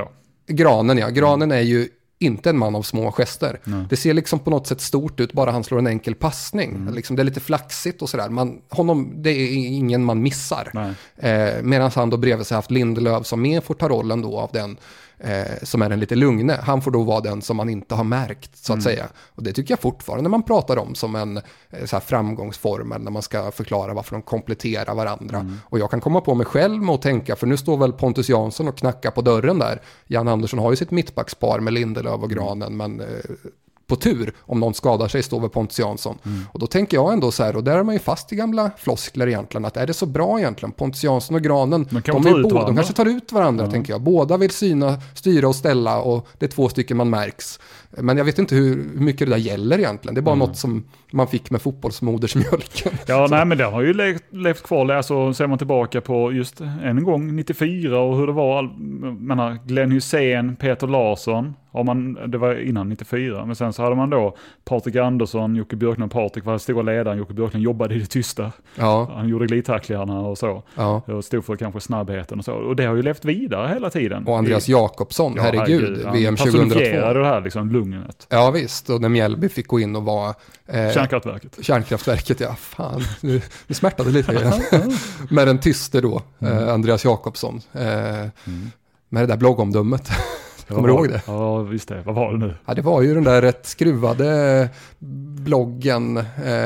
Granen är ju inte en man av små gester. Det ser liksom på något sätt stort ut, bara han slår en enkel passning. Liksom, det är lite flaxigt och sådär. Det är ingen man missar. Medan han då bredvid sig haft Lindelöf som mer får ta rollen då av den som är den lite lugne. Han får då vara den som man inte har märkt, så att säga. Och det tycker jag fortfarande man pratar om som en så här framgångsformel när man ska förklara varför de kompletterar varandra. Och jag kan komma på mig själv med att tänka, för nu står väl Pontus Jansson och knackar på dörren där. Jan Andersson har ju sitt mittbackspar med Lindelöf och Granen, men på tur, om någon skadar sig, står väl Pontus Jansson. Och då tänker jag ändå så här, och där är man ju fast i gamla floskler egentligen, att är det så bra egentligen? Pontus Jansson och Granen, de kanske tar ut varandra, tänker jag. Båda vill styra och ställa, och det är 2 stycken man märks. Men jag vet inte hur mycket det där gäller egentligen. Det är bara något som man fick med fotbollsmodersmjölken. Ja, nej, men det har ju levt kvar. Alltså, ser man tillbaka på just en gång 94 och hur det var. Glenn Hussein, Peter Larsson. Det var innan 94. Men sen så hade man då Patrik Andersson, Jocke Björklund. Patrik var stora ledaren. Jocke Björklund jobbade i det tysta. Ja. Han gjorde glidtacklingarna och så. Ja. Och stod för kanske snabbheten och så. Och det har ju levt vidare hela tiden. Och Andreas Jakobsson, herregud. VM 2002. Det här liksom lugnet. Ja visst, och när Mjällby fick gå in och vara Kärnkraftverket, ja. Fan, nu smärtade lite. Med den tyste då, Andreas Jakobsson. Med det där bloggomdömet. Kommer du ihåg det? Ja, visst det. Vad var det nu? Ja, det var ju den där rätt skruvade bloggen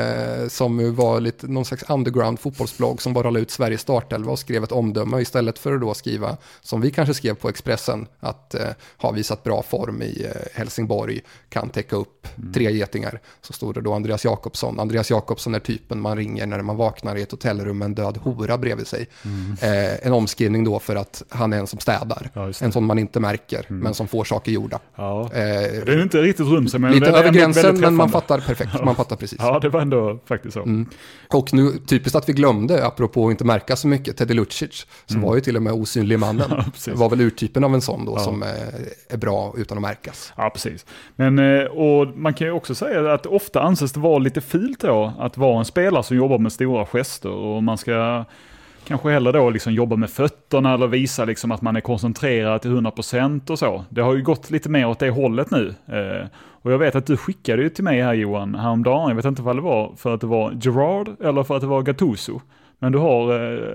som var lite någon slags underground fotbollsblogg som bara la ut Sveriges startelva och skrev ett omdöme istället för att då skriva, som vi kanske skrev på Expressen, att har visat bra form i Helsingborg, kan täcka upp 3 getingar. Så stod det då Andreas Jakobsson. Andreas Jakobsson är typen man ringer när man vaknar i ett hotellrum med en död hora bredvid sig. En omskrivning då för att han är en som städar. Ja, en som man inte märker, men som får saker gjorda. Ja. Det är inte riktigt rumsig, men lite över gränsen, men man fattar perfekt. Ja. Man fattar precis. Ja, det var ändå faktiskt så. Och nu, typiskt att vi glömde, apropå att inte märka så mycket, Teddy Lucic, som var ju till och med osynlig mannen. Ja, var väl urtypen av en sån då, som är bra utan att märkas. Ja, precis. Men, och man kan ju också säga att ofta anses det vara lite fult då, att vara en spelare som jobbar med stora gester, och man ska kanske hellre då liksom jobba med fötterna eller visa liksom att man är koncentrerad till 100% och så. Det har ju gått lite mer åt det hållet nu. Och jag vet att du skickade ju till mig här, Johan, häromdagen. Jag vet inte vad det var, för att det var Gerard eller för att det var Gattuso. Men du har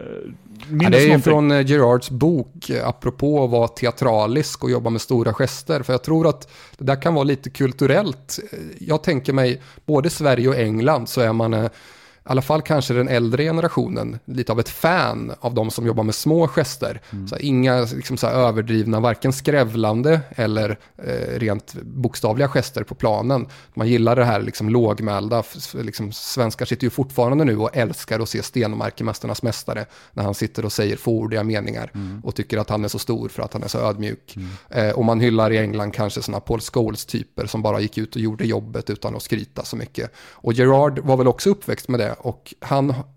det är ju från Gerards bok, apropå att vara teatralisk och jobba med stora gester. För jag tror att det där kan vara lite kulturellt. Jag tänker mig, både Sverige och England så är man i alla fall kanske den äldre generationen lite av ett fan av de som jobbar med små gester. Så inga liksom så här överdrivna, varken skrävlande eller rent bokstavliga gester på planen. Man gillar det här liksom lågmälda. Liksom, svenskar sitter ju fortfarande nu och älskar att se Stenmark i Mästarnas mästare när han sitter och säger fåordiga meningar och tycker att han är så stor för att han är så ödmjuk. Och man hyllar i England kanske såna Paul Scholes-typer som bara gick ut och gjorde jobbet utan att skryta så mycket. Och Gerard var väl också uppväxt med det. Och han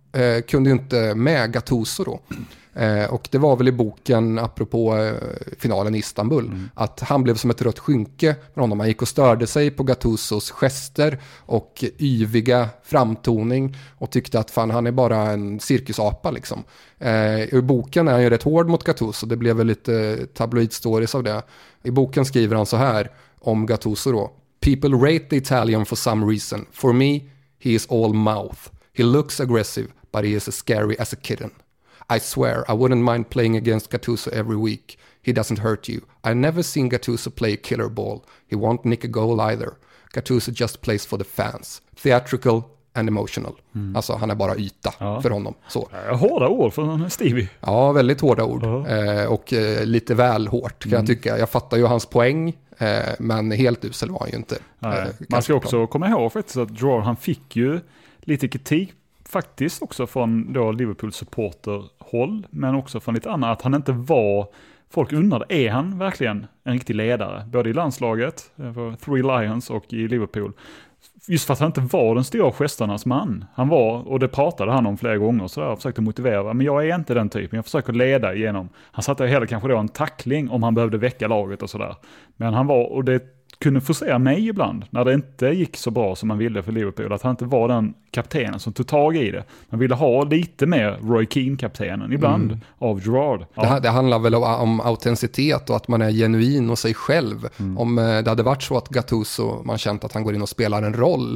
kunde ju inte med Gattuso då. Och det var väl i boken, apropå finalen i Istanbul, att han blev som ett rött skynke för honom. Han gick och störde sig på Gattusos gester och yviga framtoning och tyckte att fan, han är bara en cirkusapa liksom. I boken är han ju rätt hård mot Gattuso. Det blev väl lite tabloid stories av det. I boken skriver han så här om Gattuso då: "People rate the Italian for some reason. For me, he is all mouth. He looks aggressive, but he is as scary as a kitten. I swear I wouldn't mind playing against Gattuso every week. He doesn't hurt you. I've never seen Gattuso play a killer ball. He won't nick a goal either. Gattuso just plays for the fans. Theatrical and emotional." Alltså han är bara yta för honom. Så. Hårda ord från Stevie. Ja, väldigt hårda ord. Och lite väl hårt kan jag tycka. Jag fattar ju hans poäng, men helt usel var han ju inte. Man ska också komma ihåg faktiskt att Gerrard, han fick ju lite kritik faktiskt också från då Liverpool supporterhåll, men också från lite annat, att han inte var, folk undrade, är han verkligen en riktig ledare? Både i landslaget, för Three Lions, och i Liverpool. Just för att han inte var den stora gesternas man. Han var, och det pratade han om flera gånger, så jag försökte motivera, men jag är inte den typen, jag försöker leda igenom. Han satte hellre kanske då en tackling om han behövde väcka laget och sådär. Men han var, och det kunde forcera mig ibland när det inte gick så bra som man ville för Liverpool, att han inte var den kaptenen som tog tag i det. Man ville ha lite mer Roy Keane-kaptenen ibland av Gerrard. Ja. Det handlar väl om autenticitet och att man är genuin och sig själv. Om det hade varit så att Gattuso, man känt att han går in och spelar en roll,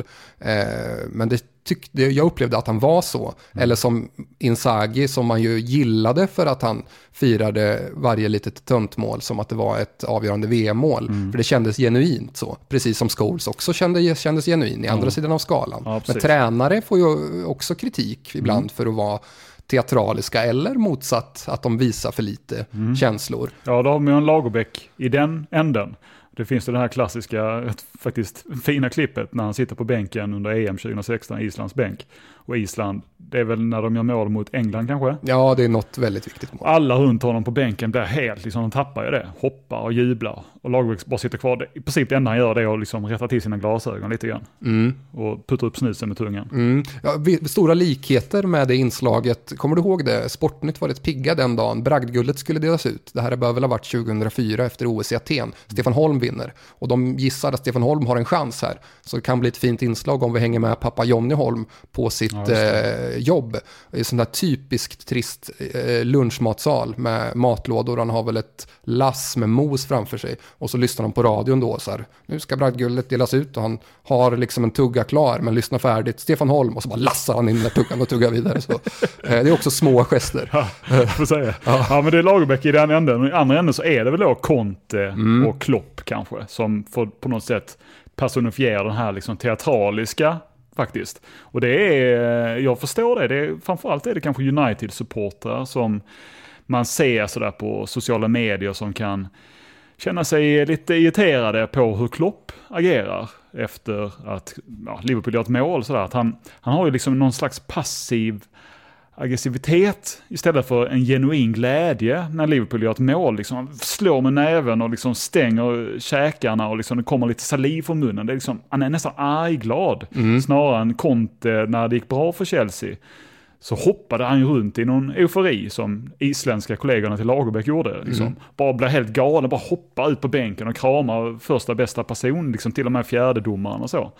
men jag upplevde att han var så. Eller som Inzaghi, som man ju gillade för att han firade varje litet töntmål som att det var ett avgörande VM-mål. För det kändes genuint så. Precis som Scholes också kändes genuin i andra sidan av skalan. Ja, men tränare får ju också kritik ibland för att vara teatraliska eller motsatt, att de visar för lite känslor. Ja, då har vi en Lagerbäck i den änden. Det finns det här klassiska, faktiskt fina klippet när han sitter på bänken under EM 2016, Islands bänk. Och Island, det är väl när de gör mål mot England kanske? Ja, det är något väldigt viktigt mål. Alla runt honom på bänken blir helt, liksom, de tappar ju det. Hoppar och jublar. Och Lagerbäck bara sitter kvar. I princip det enda han gör det är att liksom rätta till sina glasögon lite grann. Och puttar upp snusen med tungan. Ja, stora likheter med det inslaget. Kommer du ihåg det? Sportnytt var rätt pigga den dagen. Bragdguldet skulle delas ut. Det här bör väl ha varit 2004 efter OS i Aten. Stefan Holm vinner. Och de gissar att Stefan Holm har en chans här. Så det kan bli ett fint inslag om vi hänger med pappa Johnny Holm på sitt jobb. Det är sån där typiskt trist lunchmatsal med matlådor. Han har väl ett lass med mos framför sig. Och så lyssnar de på radion då så här. Nu ska bragdguldet delas ut och han har liksom en tugga klar men lyssnar färdigt. Stefan Holm, och så bara lassar han in den tuggan och tuggar vidare. Så, det är också små gester. Ja, får säga. Ja, men det är Lagerbäck i den änden. I andra änden så är det väl då Conte och Klopp kanske som får på något sätt personifiera den här liksom teatraliska faktiskt. Och det är, jag förstår det, framförallt är det kanske United-supportrar som man ser sådär på sociala medier som kan känna sig lite irriterade på hur Klopp agerar efter att Liverpool gör ett mål. Sådär. Att han har ju liksom någon slags passiv aggressivitet istället för en genuin glädje när Liverpool gör ett mål. Liksom, han slår med näven och liksom stänger käkarna och liksom det kommer lite saliv från munnen. Det är liksom, han är nästan argglad snarare än Conte när det gick bra för Chelsea. Så hoppade han ju runt i någon eufori som isländska kollegorna till Lagerbäck gjorde. Liksom. Bara blev helt galen, bara hoppa ut på bänken och krama första bästa person, liksom till och med fjärdedomaren och så.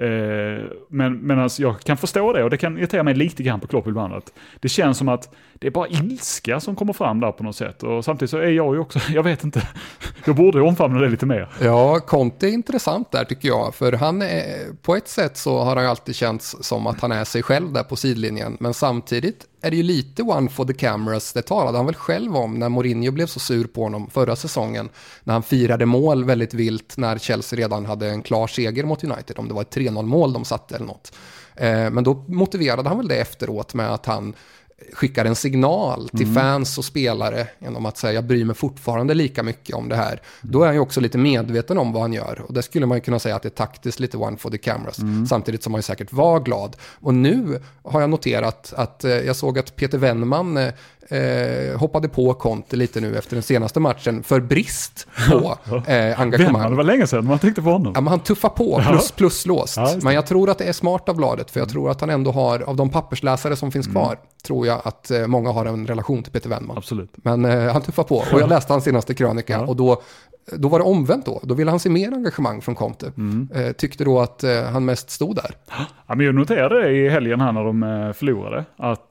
Men alltså, jag kan förstå det och det kan irritera mig lite grann på Klopp ibland. Att det känns som att det är bara ilska som kommer fram där på något sätt. Och samtidigt så är jag ju också, jag vet inte, jag borde ju omfamna det lite mer. Ja, Conte är intressant där tycker jag. För han är, på ett sätt så har han ju alltid känts som att han är sig själv där på sidlinjen. Men samtidigt är det ju lite one for the cameras. Det talade han väl själv om när Mourinho blev så sur på honom förra säsongen. När han firade mål väldigt vilt när Chelsea redan hade en klar seger mot United. Om det var ett 3-0-mål de satte eller något. Men då motiverade han väl det efteråt med att han skickar en signal till fans och spelare genom att säga jag bryr mig fortfarande lika mycket om det här. Då är han ju också lite medveten om vad han gör. Och det skulle man ju kunna säga att det är taktiskt lite one for the cameras. Samtidigt som man ju säkert var glad. Och nu har jag noterat att jag såg att Peter Wennman hoppade på Conte lite nu efter den senaste matchen för brist på engagemang. Det var länge sedan man tänkte på honom. Ja, men han tuffar på, plus låst. Men jag tror att det är smart av bladet, för jag tror att han ändå har, av de pappersläsare som finns kvar, tror jag att många har en relation till Peter Wennman. Absolut. Men han tuffar på, och jag läste hans senaste krönika, och då var det omvänt då. Då ville han se mer engagemang från Conte. Tyckte då att han mest stod där. Ja, men jag noterade det i helgen här när de förlorade. Att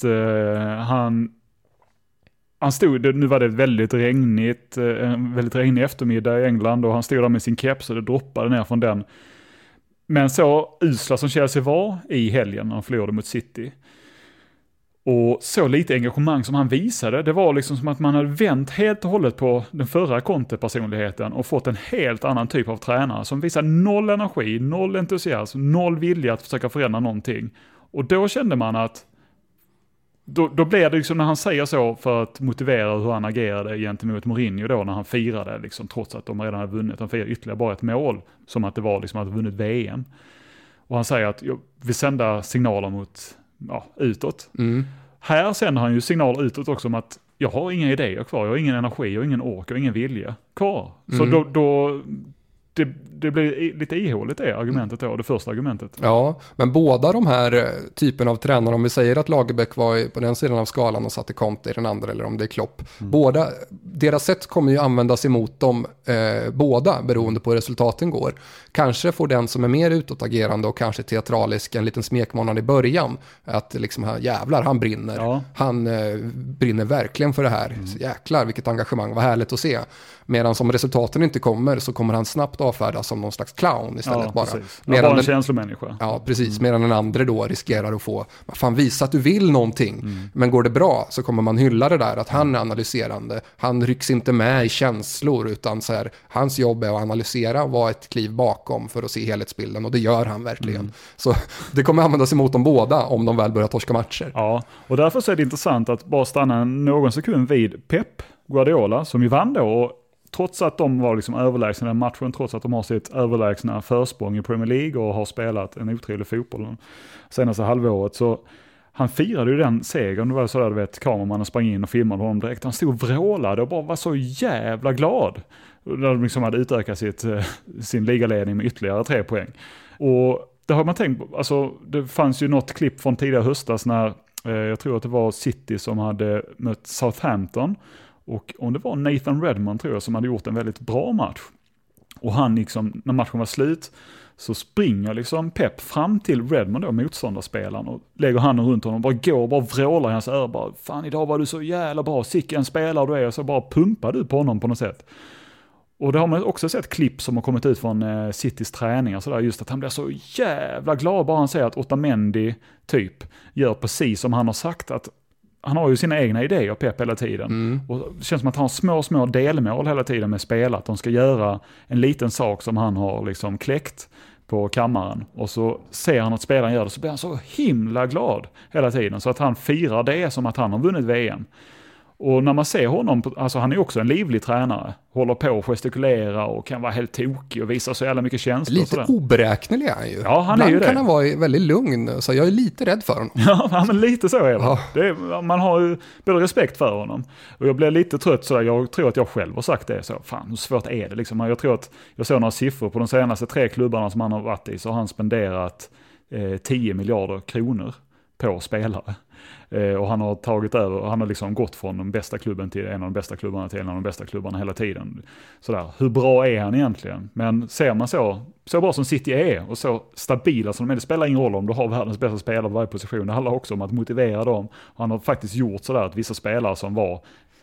han stod, nu var det väldigt regnigt, en väldigt regnig eftermiddag i England, och han stod där med sin keps och det droppade ner från den. Men så usla som Chelsea var i helgen när han förlorade mot City, och så lite engagemang som han visade, det var liksom som att man hade vänt helt och hållet på den förra Conte-personligheten och fått en helt annan typ av tränare som visar noll energi, noll entusiasm, noll vilja att försöka förändra någonting. Och då kände man att då blev det liksom, när han säger så för att motivera hur han agerade gentemot Mourinho då när han firade, liksom, trots att de redan hade vunnit, han firade ytterligare bara ett mål som att det var liksom att ha vunnit VM. Och han säger att vi sänder signaler mot utåt. Här sänder han ju signaler utåt också om att jag har inga idéer kvar, jag har ingen energi, jag har ingen ork, jag har ingen vilja kvar. Så då det blir lite ihåligt det argumentet då, det första argumentet. Ja, men båda de här typen av tränare, om vi säger att Lagerbäck var på den sidan av skalan och satte Conte i den andra, eller om det är Klopp, båda, deras sätt kommer ju användas emot dem båda, beroende på hur resultaten går. Kanske får den som är mer utåtagerande och kanske teatralisk en liten smekmånad i början, att liksom, jävlar, han brinner. Ja. Han brinner verkligen för det här. Jäklar, vilket engagemang, vad härligt att se. Medan som resultaten inte kommer, så kommer han snabbt avfärdas som någon slags clown istället. Bara en känslomänniska. Ja, precis. Medan den andra då riskerar att få, fan, visa att du vill någonting. Men går det bra så kommer man hylla det där, att han är analyserande. Han rycks inte med i känslor, utan så här, hans jobb är att analysera och vara ett kliv bakom för att se helhetsbilden, och det gör han verkligen. Så det kommer användas emot dem båda om de väl börjar torska matcher. Ja, och därför så är det intressant att bara stanna någon sekund vid Pep Guardiola, som ju vann då, och trots att de var liksom överlägsna den matchen, trots att de har sitt överlägsna försprång i Premier League och har spelat en otrolig fotboll senaste halvåret, så han firade ju den segern. Det var så där, du vet, kameramannen sprang in och filmade honom direkt. Han stod och vrålade och bara var så jävla glad när de liksom hade utökat sin ligaledning med ytterligare 3 poäng. Och det har man tänkt på, alltså det fanns ju något klipp från tidigare höstas när jag tror att det var City som hade mött Southampton. Och om det var Nathan Redmond, tror jag, som hade gjort en väldigt bra match. Och han liksom, när matchen var slut, så springer liksom Pep fram till Redmond då, motståndarspelaren, och lägger handen runt honom och bara går och bara vrålar i hans öra. Bara, fan, idag var du så jävla bra, sicken spelare du är, och så bara pumpar du på honom på något sätt. Och det har man också sett klipp som har kommit ut från Citys träningar, så där, just att han blir så jävla glad bara han säger att Otamendi typ gör precis som han har sagt, att han har ju sina egna idéer, Pep, hela tiden. Och det känns som att han har små delmål hela tiden med spelat. De ska göra en liten sak som han har liksom kläckt på kammaren. Och så ser han att spelaren gör det, så blir han så himla glad hela tiden. Så att han firar det som att han har vunnit VM. Och när man ser honom, alltså han är också en livlig tränare, håller på och gestikulera och kan vara helt tokig och visa så jävla mycket känslor. Lite oberäknelig är han ju. Ja, han är ju det. Kan han vara väldigt lugn, så jag är lite rädd för honom. Ja, men lite så är det. Ja. Man har ju både respekt för honom. Och jag blir lite trött sådär, jag tror att jag själv har sagt det. Så fan, hur svårt är det liksom? Jag tror att jag såg några siffror på de senaste 3 klubbarna som han har varit i, så har han spenderat 10 miljarder kronor på spelare. Och han har tagit över, och han har liksom gått från den bästa klubben till en av de bästa klubbarna till en av de bästa klubbarna hela tiden. Sådär, hur bra är han egentligen? Men ser man så bra som City är och så stabila som de är, det spelar ingen roll om du har världens bästa spelare på varje position. Det handlar också om att motivera dem. Han har faktiskt gjort sådär att vissa spelare som var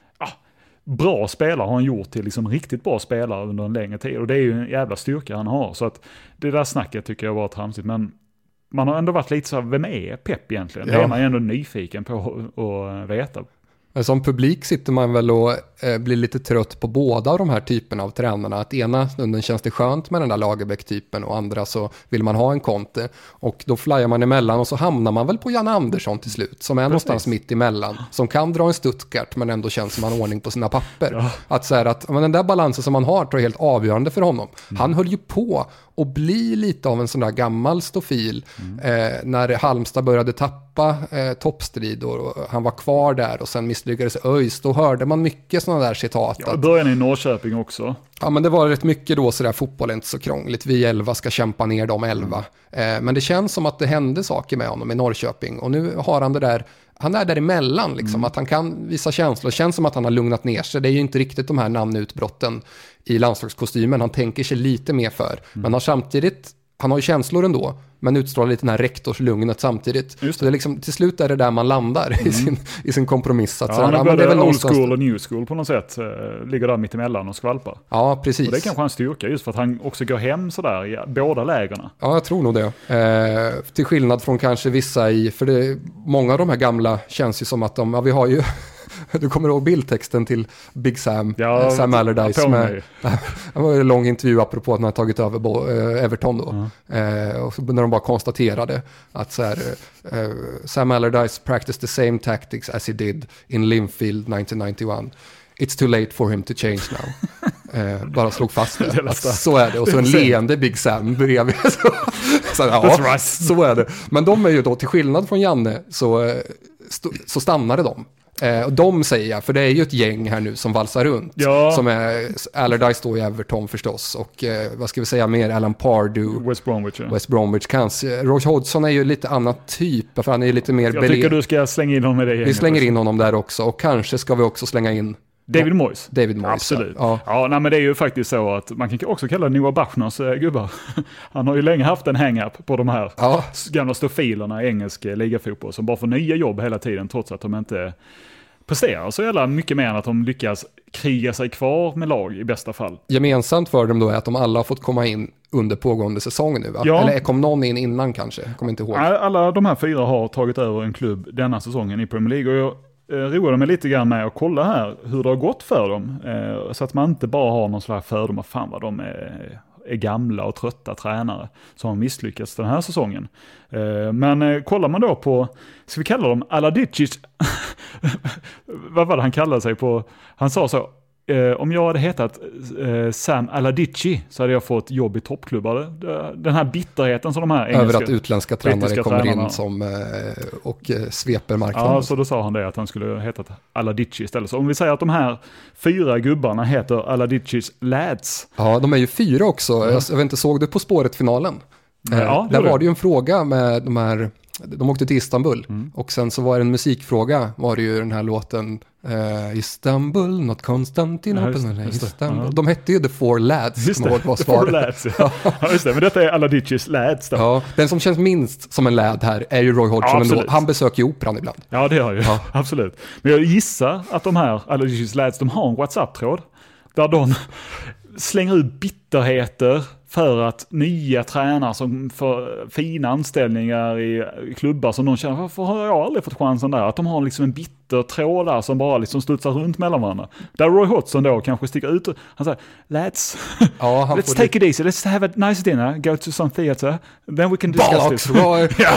bra spelare har han gjort till liksom riktigt bra spelare under en längre tid. Och det är ju en jävla styrka han har. Så att det där snacket tycker jag var tramsigt, men man har ändå varit lite så här, vem är Pep egentligen? Det är man ändå nyfiken på att veta. Men som publik sitter man väl och blir lite trött på båda av de här typerna av tränarna. Att ena stunden känns det skönt med den där Lagerbäck-typen, och andra så vill man ha en Conte. Och då flyar man emellan, och så hamnar man väl på Jan Andersson till slut, som är någonstans mitt emellan. Som kan dra en Stuttgart, men ändå känns som man har ordning på sina papper. Ja. Att så här, att men den där balansen som man har tror jag är helt avgörande för honom. Han höll ju på och bli lite av en sån där gammal stofil när Halmstad började tappa toppstrid, och han var kvar där och sen misslyckades ÖIS, då hörde man mycket sådana där citat. Ja, början i Norrköping också. Ja, men det var rätt mycket då sådär, fotboll är inte så krångligt, vi 11 ska kämpa ner de 11. Men det känns som att det hände saker med honom i Norrköping, och nu har han det där, han är däremellan liksom, att han kan visa känslor, det känns som att han har lugnat ner sig, det är ju inte riktigt de här namnutbrotten i landslagskostymen, han tänker sig lite mer för, men har samtidigt, han har ju känslor ändå, men utstrålar lite den här rektorslugnet samtidigt. Just det. Så det är liksom, till slut är det där man landar i sin kompromiss. Att han är både old school och new school på något sätt. Ligger där mitt emellan och skvalpar. Ja, precis. Och det är kanske en styrka just för att han också går hem sådär i båda lägena. Ja, jag tror nog det. Till skillnad från kanske vissa för många av de här gamla känns ju som att vi har ju du kommer ihåg bildtexten till Big Sam, Sam Allardyce med, det var en lång intervju apropå att han har tagit över Everton då. Och när de bara konstaterade att så här, Sam Allardyce practiced the same tactics as he did in Linfield 1991. It's too late for him to change now. Bara slog fast det. Så är det. Och så en leende Big Sam bredvid. Så är det. Men de är ju då, till skillnad från Janne, så stannade de. Och de säger jag, för det är ju ett gäng här nu som valsar runt. Ja. Som är Allardyce då i Everton förstås. Och vad ska vi säga mer? Alan Pardew. West Bromwich kanske. Roy Hodgson är ju lite annan typ. För han är ju lite mer... Jag tycker du ska slänga in honom i det gänget. Vi slänger in honom där också. Och kanske ska vi också slänga in... David Moyes. Absolut. Ja, nej, men det är ju faktiskt så att man kan också kalla Noah Bachners gubbar. Han har ju länge haft en hang-up på de här gamla stofilerna i engelsk ligafotboll som bara får nya jobb hela tiden trots att de inte presterar så jävla mycket mer än att de lyckas kriga sig kvar med lag i bästa fall. Gemensamt för dem då är att de alla har fått komma in under pågående säsong nu, va? Ja. Eller kom någon in innan kanske? Jag kommer inte ihåg. Alla de här 4 har tagit över en klubb denna säsongen i Premier League och jag roade mig lite grann med att kolla här hur det har gått för dem. Så att man inte bara har någon slags fördom av fan vad de är gamla och trötta tränare som har misslyckats den här säsongen. Men kollar man då på, ska vi kalla dem Allardycis, vad var det han kallade sig på? Han sa så, om jag hade hetat Sam Allardyci så hade jag fått jobb i toppklubbar. Den här bitterheten som de här engelska... Över att utländska tränare kommer in och sveper marknaden. Ja, så då sa han det att han skulle hetat Allardyci istället. Så om vi säger att de här 4 gubbarna heter Allardycis lads. Ja, de är ju 4 också. Jag vet inte, såg du På spåret-finalen? Ja, där var det ju en fråga med de här... De åkte till Istanbul och sen så var det en musikfråga, var det ju den här låten Istanbul, not Konstantinopel, Istanbul. De hette ju The Four Lads. Just det, The Four Lads, ja. Just det, men detta är Allardycis lads då. Ja, den som känns minst som en lad här är ju Roy Hodgson ändå. Han besöker ju operan ibland. Ja, det har ju, absolut. Men jag gissar att de här Allardycis lads, de har en WhatsApp-tråd där de slänger ut bitterheter för att nya tränare som får fina anställningar i klubbar som de känner, varför har jag aldrig fått chansen där? Att de har liksom en bitter tråd där som bara liksom studsar runt mellan varandra. Där Roy Hodgson då kanske sticker ut och han säger, let's take it easy, let's have a nice dinner, go to some theater, then we can discuss this. Roy!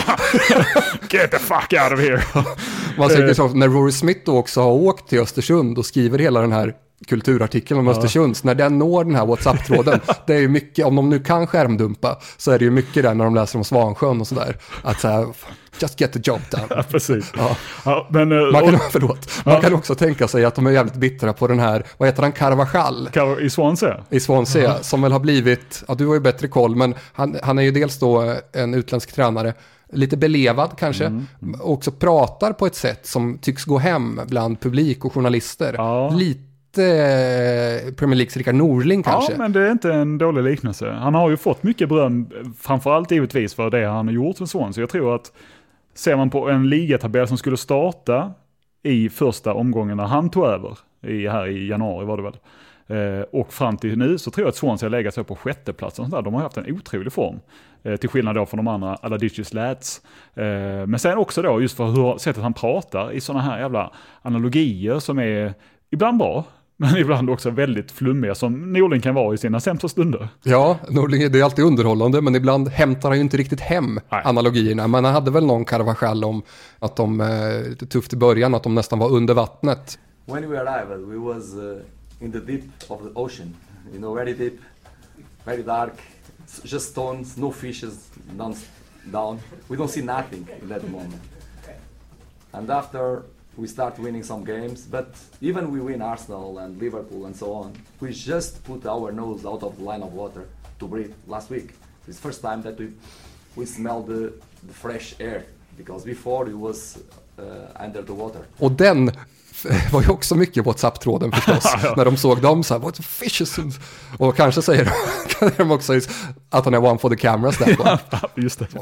Get the fuck out of here! Man säger så, när Rory Smith då också har åkt till Östersund och skriver hela den här kulturartikeln om Östersund, när den når den här WhatsApp-tråden, det är ju mycket, om de nu kan skärmdumpa, så är det ju mycket där när de läser om Svansjön och sådär, att så här, just get the job done. Ja, precis. Ja, men, man kan också tänka sig att de är jävligt bittra på den här, vad heter han, Carvajal? I Swansea? I Swansea, som väl har blivit, du har ju bättre koll, men han är ju dels då en utländsk tränare, lite belevad kanske, och också pratar på ett sätt som tycks gå hem bland publik och journalister. Lite Premier Leagues Rickard Norling kanske. Ja, men det är inte en dålig liknelse. Han har ju fått mycket beröm, framförallt givetvis för det han har gjort för Swansea. Jag tror att ser man på en ligatabell som skulle starta i första omgången när han tog över, här i januari var det väl, och fram till nu så tror jag att Swansea har legat sig på 6:e platsen. De har haft en otrolig form. Till skillnad då från de andra Allardycis lads. Men sen också då just för hur sättet han pratar i sådana här jävla analogier som är ibland bra, men ibland också väldigt flummiga som Norling kan vara i sina sämsta stunder. Ja, Norling, det är alltid underhållande, men ibland hämtar han ju inte riktigt hem analogierna. Men han hade väl någon Carvajal om att de, lite tufft i början, att de nästan var under vattnet. When we arrived, we was in the deep of the ocean. You know, very deep, very dark, just stones, no fishes down. We don't see nothing in that moment. And after we start winning some games, but even we win Arsenal and Liverpool and so on, we just put our nose out of the line of water to breathe last week. It's the first time that we smell the fresh air, because before it was under the water. Och den var ju också mycket på WhatsApp-tråden förstås. När de såg dem så här, what fishes? Och kanske säger de också att han är one for the cameras där. Ja, just det.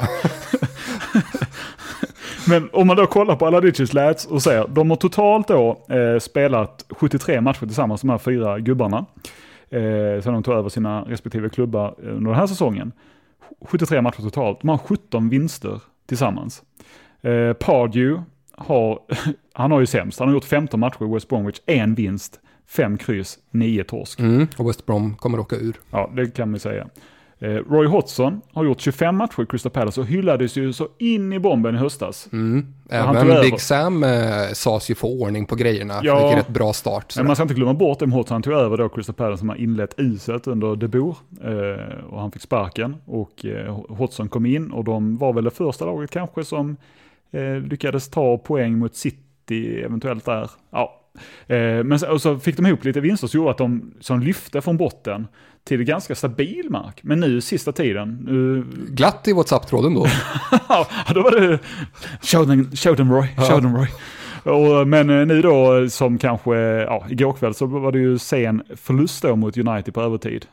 Men om man då kollar på Allardyces lads och ser, de har totalt då spelat 73 matcher tillsammans, de här 4 gubbarna. Sen de tog över sina respektive klubbar under den här säsongen. 73 matcher totalt. De har 17 vinster tillsammans. Pardew han har ju sämst. Han har gjort 15 matcher i West Bromwich, 1 vinst, 5 kryss, 9 torsk. Och West Brom kommer åka ur. Ja, det kan man säga. Roy Hodgson har gjort 25 matcher i Crystal Palace och hyllades ju så in i bomben i höstas. Även Big Sam sades ju få ordning på grejerna. Ja, det är ett bra start. Men man ska inte glömma bort det. Hodgson tog över då Crystal Palace som har inlett uselt under De Boer. Och han fick sparken. Och Hodgson kom in och de var väl det första laget kanske som lyckades ta poäng mot City eventuellt där. Ja. Men så fick de ihop lite vinster så gjorde att de som lyfte från botten till ganska stabil mark. Men nu sista tiden... Glatt i WhatsApp-tråden då. Ja, då var det... Show them Roy. Men nu då som kanske... Ja, igår kväll så var det ju sen förlust då mot United på övertid.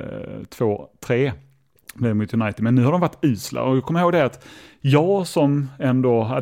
2-3 mot United. Men nu har de varit usla. Och jag kommer ihåg det att jag som ändå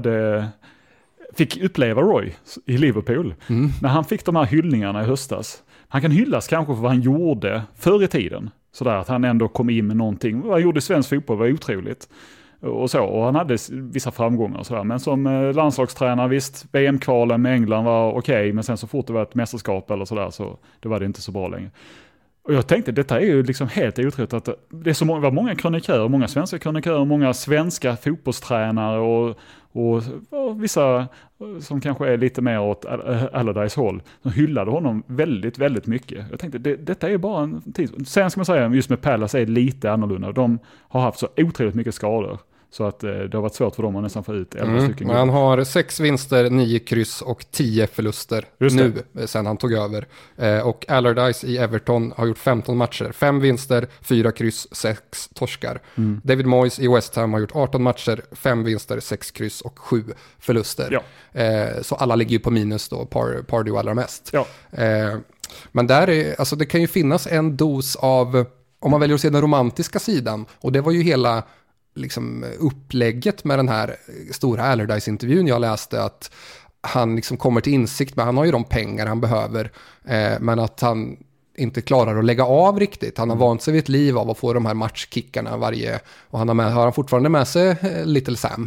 fick uppleva Roy i Liverpool. När han fick de här hyllningarna i höstas. Han kan hyllas kanske för vad han gjorde förr i tiden. Sådär att han ändå kom in med någonting. Vad han gjorde i svensk fotboll var otroligt. Och han hade vissa framgångar och sådär. Men som landslagstränare, visst, VM-kvalen med England var okej. Men sen så fort det var ett mästerskap eller sådär så det var det inte så bra längre. Och jag tänkte, detta är ju liksom helt otroligt att det är så många kronikörer, många svenska kronikörer, många svenska fotbollstränare och vissa som kanske är lite mer åt Allardyce håll, som hyllade honom väldigt, väldigt mycket. Jag tänkte, detta är ju bara en tid. Sen ska man säga, just med Palace är det lite annorlunda. De har haft så otroligt mycket skador. Så att det har varit svårt för dem att nästan få ut 11 stycken. Han har 6 vinster, 9 kryss och 10 förluster nu sen han tog över. Och Allardyce i Everton har gjort 15 matcher. 5 vinster, 4 kryss, 6 torskar. David Moyes i West Ham har gjort 18 matcher, 5 vinster, 6 kryss och 7 förluster. Ja. Så alla ligger ju på minus då, Pardew allra mest. Ja. Men där alltså det kan ju finnas en dos av, om man väljer att se den romantiska sidan, och det var ju hela liksom upplägget med den här stora Allardyce-intervjun jag läste, att han liksom kommer till insikt med, han har ju de pengar han behöver, men att han inte klarar att lägga av riktigt. Han har vant sig vid ett liv av att få de här matchkickarna och har han fortfarande med sig Little Sam.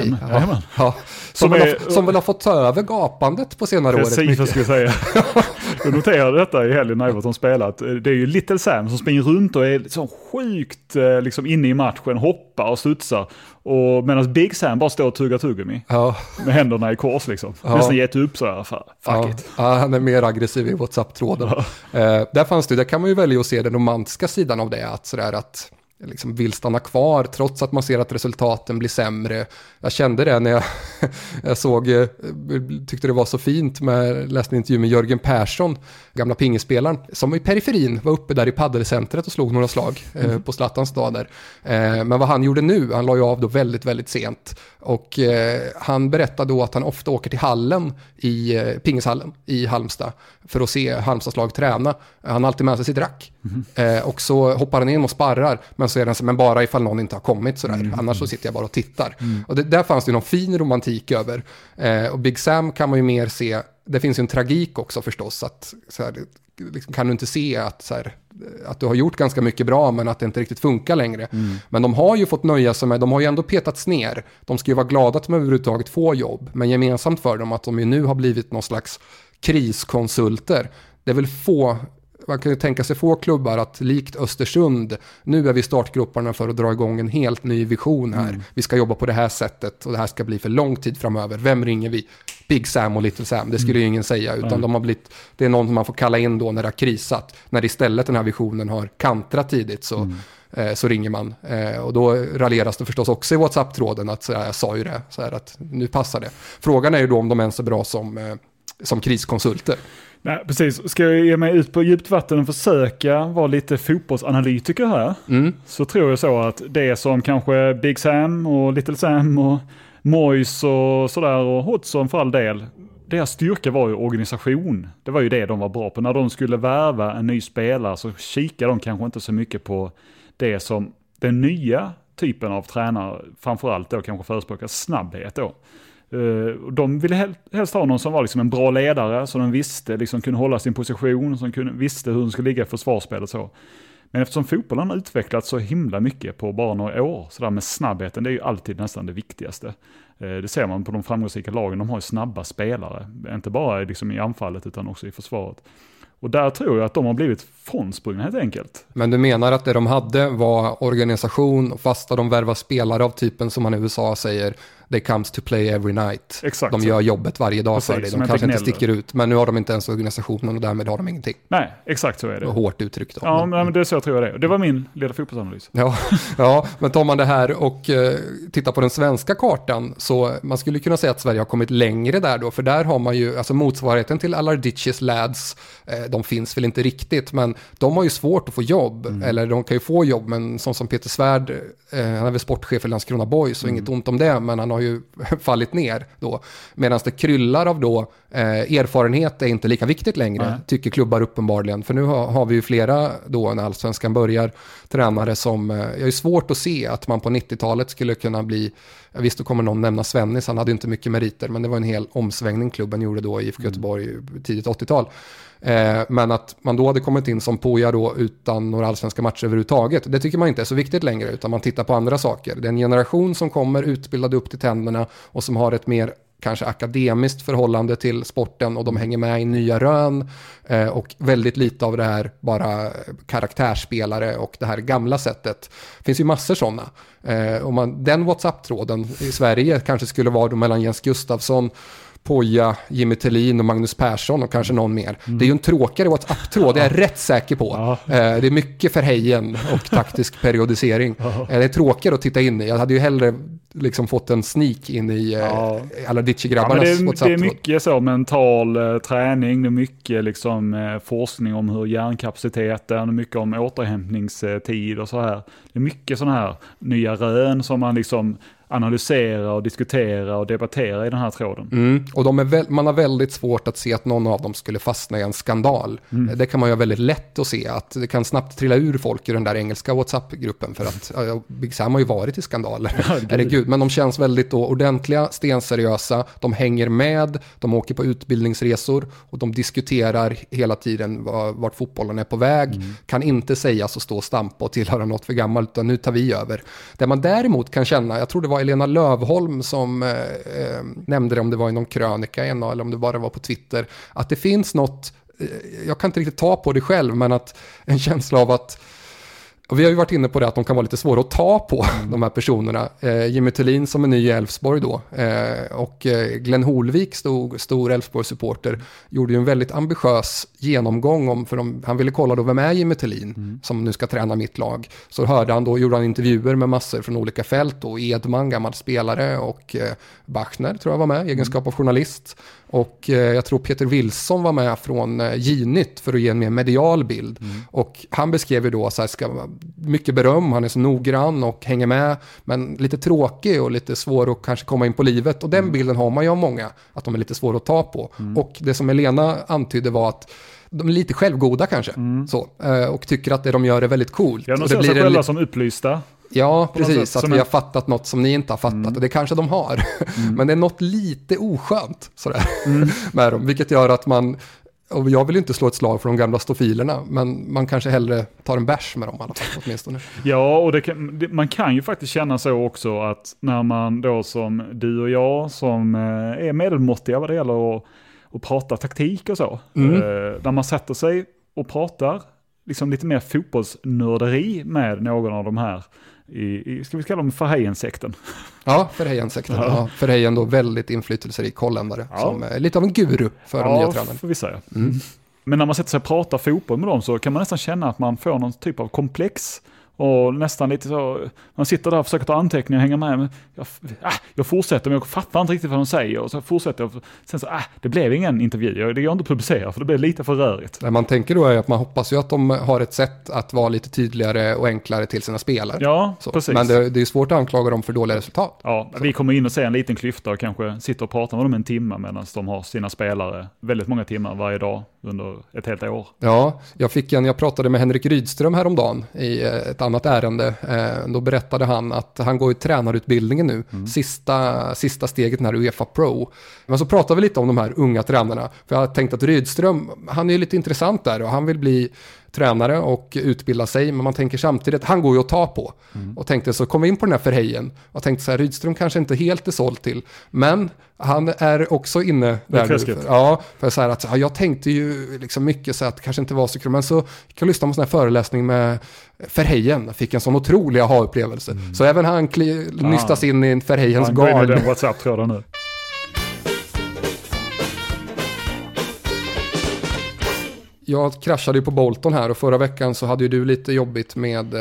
Som väl har fått ta över gapandet på senare år. Precis, jag skulle säga. Jag noterade detta i helgen när Everton spelat. Det är ju Little Sam som springer runt och är så sjukt liksom inne i matchen, hoppar och studsar. Och medan Big Sam bara står och tuggar tuggummi med händerna i kors liksom. Nästan gett upp så här, fuck it. Ja, han är mer aggressiv i WhatsApp-tråden. Där kan man ju välja att se den romantiska sidan av det, att sådär att liksom vill stanna kvar trots att man ser att resultaten blir sämre. Jag kände det när jag tyckte det var så fint läste en intervju med Jörgen Persson, gamla pingisspelaren, som i periferin var uppe där i paddelcentret och slog några slag på Zlatans dag där. Men vad han gjorde nu, han la ju av då väldigt, väldigt sent, och han berättade då att han ofta åker till hallen i pingishallen i Halmstad för att se Halmstads lag träna. Han har alltid med sig sitt rack. Och så hoppar han in och sparrar, men så är den men bara ifall någon inte har kommit sådär. Annars så sitter jag bara och tittar. Och där fanns det ju någon fin romantik över. Och Big Sam kan man ju mer se, det finns ju en tragik också förstås, att så här, liksom, kan du inte se att du har gjort ganska mycket bra men att det inte riktigt funkar längre. Men de har ju fått nöja sig med, de har ju ändå petats ner. De ska ju vara glada att de överhuvudtaget får jobb, men gemensamt för dem att de ju nu har blivit någon slags kriskonsulter. Det är väl man kan ju tänka sig få klubbar att likt Östersund, nu är vi i startgrupperna för att dra igång en helt ny vision här. Vi ska jobba på det här sättet och det här ska bli för lång tid framöver. Vem ringer vi? Big Sam och Little Sam, det skulle ju ingen säga, utan det är någon som man får kalla in då när det har krisat. När istället den här visionen har kantrat tidigt, så så ringer man. Och då raljeras det förstås också i WhatsApp-tråden att jag sa ju det, så här att nu passar det. Frågan är ju då om de ens är bra som kriskonsulter. Nej, precis. Ska jag ge mig ut på djupt vatten och försöka vara lite fotbollsanalytiker här, så tror jag så att det som kanske Big Sam och Little Sam och Moyes och sådär och Hodgson för all del, deras styrka var ju organisation. Det var ju det de var bra på. När de skulle värva en ny spelare så kikade de kanske inte så mycket på det som den nya typen av tränare framförallt då kanske förespråkar, snabbhet då. De ville helst ha någon som var liksom en bra ledare, så de visste, liksom kunde hålla sin position, som visste hur de skulle ligga i försvarsspelet så. Men eftersom fotbollen har utvecklats så himla mycket på bara några år, så där med snabbheten, det är ju alltid nästan det viktigaste. Det ser man på de framgångsrika lagen, de har ju snabba spelare, inte bara liksom i anfallet utan också i försvaret. Och där tror jag att de har blivit frånsprungna helt enkelt. Men du menar att det de hade var organisation, och fasta de värvar spelare av typen som man i USA säger, they comes to play every night. Exakt. De gör jobbet varje dag Precis, för dig. De kanske inte sticker ut, men nu har de inte ens organisationen och därmed har de ingenting. Nej, exakt så är det. Hårt uttryckt. Ja, men det är så jag tror jag det. Det var min lilla fotbollsanalys. Ja, men tar man det här och tittar på den svenska kartan, så man skulle kunna säga att Sverige har kommit längre där då, för där har man ju, alltså motsvarigheten till Alardicis lads, de finns väl inte riktigt, men de har ju svårt att få jobb, eller de kan ju få jobb, men som Peter Svärd, han är väl sportchef i Landskrona Boys, så inget ont om det, men han har ju fallit ner då, medan det kryllar av då erfarenhet är inte lika viktigt längre, tycker klubbar uppenbarligen, för nu har vi ju flera då när allsvenskan börjar, tränare som, jag är svårt att se att man på 90-talet skulle kunna bli, visst då kommer någon nämna Svennis, han hade inte mycket meriter, men det var en hel omsvängning klubben gjorde då i IFK Göteborg tidigt 80-tal. Men att man då hade kommit in som Poja då utan några allsvenska matcher överhuvudtaget, det tycker man inte är så viktigt längre, utan man tittar på andra saker. Det är en generation som kommer utbildad upp till tänderna och som har ett mer kanske akademiskt förhållande till sporten, och de hänger med i nya rön, och väldigt lite av det här bara karaktärsspelare och det här gamla sättet. Det finns ju massor sådana. Den WhatsApp-tråden i Sverige kanske skulle vara då mellan Jens Gustafsson, Poja, Jimmy Thelin och Magnus Persson och kanske någon mer. Det är ju en tråkigare WhatsApp-tråd, det är jag rätt säker på. Det är mycket Verheyen och taktisk periodisering. Det är tråkigare att titta in i. Jag hade ju hellre liksom fått en sneak in i Alardici-grabbarnas WhatsApp-tråd. Det är mycket så mental träning, det är mycket liksom forskning om hur hjärnkapaciteten, mycket om återhämtningstid och så här. Det är mycket sådana här nya rön som man liksom analysera och diskutera och debattera i den här tråden. Och man har väldigt svårt att se att någon av dem skulle fastna i en skandal. Det kan man ju väldigt lätt att se, att det kan snabbt trilla ur folk i den där engelska WhatsApp-gruppen, för att Big Sam har ju varit i skandaler. Herregud, men de känns väldigt då ordentliga, stenseriösa, de hänger med, de åker på utbildningsresor och de diskuterar hela tiden vart fotbollen är på väg. Kan inte säga så stå och stampa och tillhöra något för gammalt, utan nu tar vi över. Det man däremot kan känna, jag tror det var Elena Lövholm som nämnde det, om det var i någon krönika eller om det bara var på Twitter, att det finns något, jag kan inte riktigt ta på det själv, men att en känsla av att, och vi har ju varit inne på det, att de kan vara lite svåra att ta på, de här personerna. Jimmy Thelin som är ny i Elfsborg då, och Glenn Holvik, stor Elfsborg-supporter, gjorde ju en väldigt ambitiös genomgång han ville kolla då, vem är Jimmy Thelin som nu ska träna mitt lag. Så gjorde han intervjuer med massor från olika fält, och Edman, gammal spelare, och Bachner tror jag var med, egenskap av journalist. Och jag tror Peter Wilson var med från G-Nytt för att ge en mer medial bild. Och han beskrev ju då så här, mycket beröm, han är så noggrann och hänger med, men lite tråkig och lite svår att kanske komma in på livet. Och den bilden har man ju av många, att de är lite svåra att ta på. Och det som Elena antydde var att de är lite självgoda kanske, och tycker att det de gör är väldigt coolt. Ja, de och ser det sig själva som upplysta. Ja, precis. Att vi har fattat något som ni inte har fattat. Och det kanske de har. Men det är något lite oskönt sådär, med dem. Vilket gör att man, och jag vill inte slå ett slag för de gamla stofilerna, men man kanske hellre tar en bärs med dem i alla fall, åtminstone. Ja, och man kan ju faktiskt känna så också, att när man då som du och jag, som är medelmåttiga vad det gäller att prata taktik och så, när man sätter sig och pratar liksom lite mer fotbollsnörderi med någon av de här ska vi kalla dem Verheyen-sekten? Ja, Verheyen-sekten. Ja. Verheyen då väldigt inflytelserik holländare, som är lite av en guru för de nya tränarna. Ja, får vi säga. Men när man sätter sig och pratar fotboll med dem, så kan man nästan känna att man får någon typ av komplex. Och nästan lite så, man sitter där och försöker ta anteckningar och hänga med. Men jag fortsätter, men jag fattar inte riktigt vad de säger. Och så fortsätter jag. Sen så, det blev ingen intervju. Det går inte att publicera för det blev lite för rörigt. Det man tänker då är att man hoppas ju att de har ett sätt att vara lite tydligare och enklare till sina spelare. Ja, så. Precis. Men det är svårt att anklaga dem för dåliga resultat. Ja, vi kommer in och se en liten klyfta och kanske sitter och pratar med dem en timme medan de har sina spelare väldigt många timmar varje dag under ett helt år. Ja, jag pratade med Henrik Rydström häromdagen i ett annat ärende. Då berättade han att han går i tränarutbildningen nu. Sista steget, den här UEFA Pro. Men så pratade vi lite om de här unga tränarna. För jag tänkte att Rydström, han är lite intressant där och han vill bli tränare och utbilda sig, men man tänker samtidigt, han går ju att ta på. Och tänkte så kom vi in på den här förhejen och tänkte så här, Rydström kanske inte helt är såld till, men han är också inne där nu. Ja, för så här att jag tänkte ju liksom mycket så att det kanske inte var så kul, men så kan jag lyssna på en sån här föreläsning med Verheyen, fick en sån otrolig aha-upplevelse. Så även han nystas in i en Verheyens gard. Han går in i den WhatsApp-tråden nu. Jag kraschade ju på Bolton här och förra veckan så hade ju du lite jobbigt med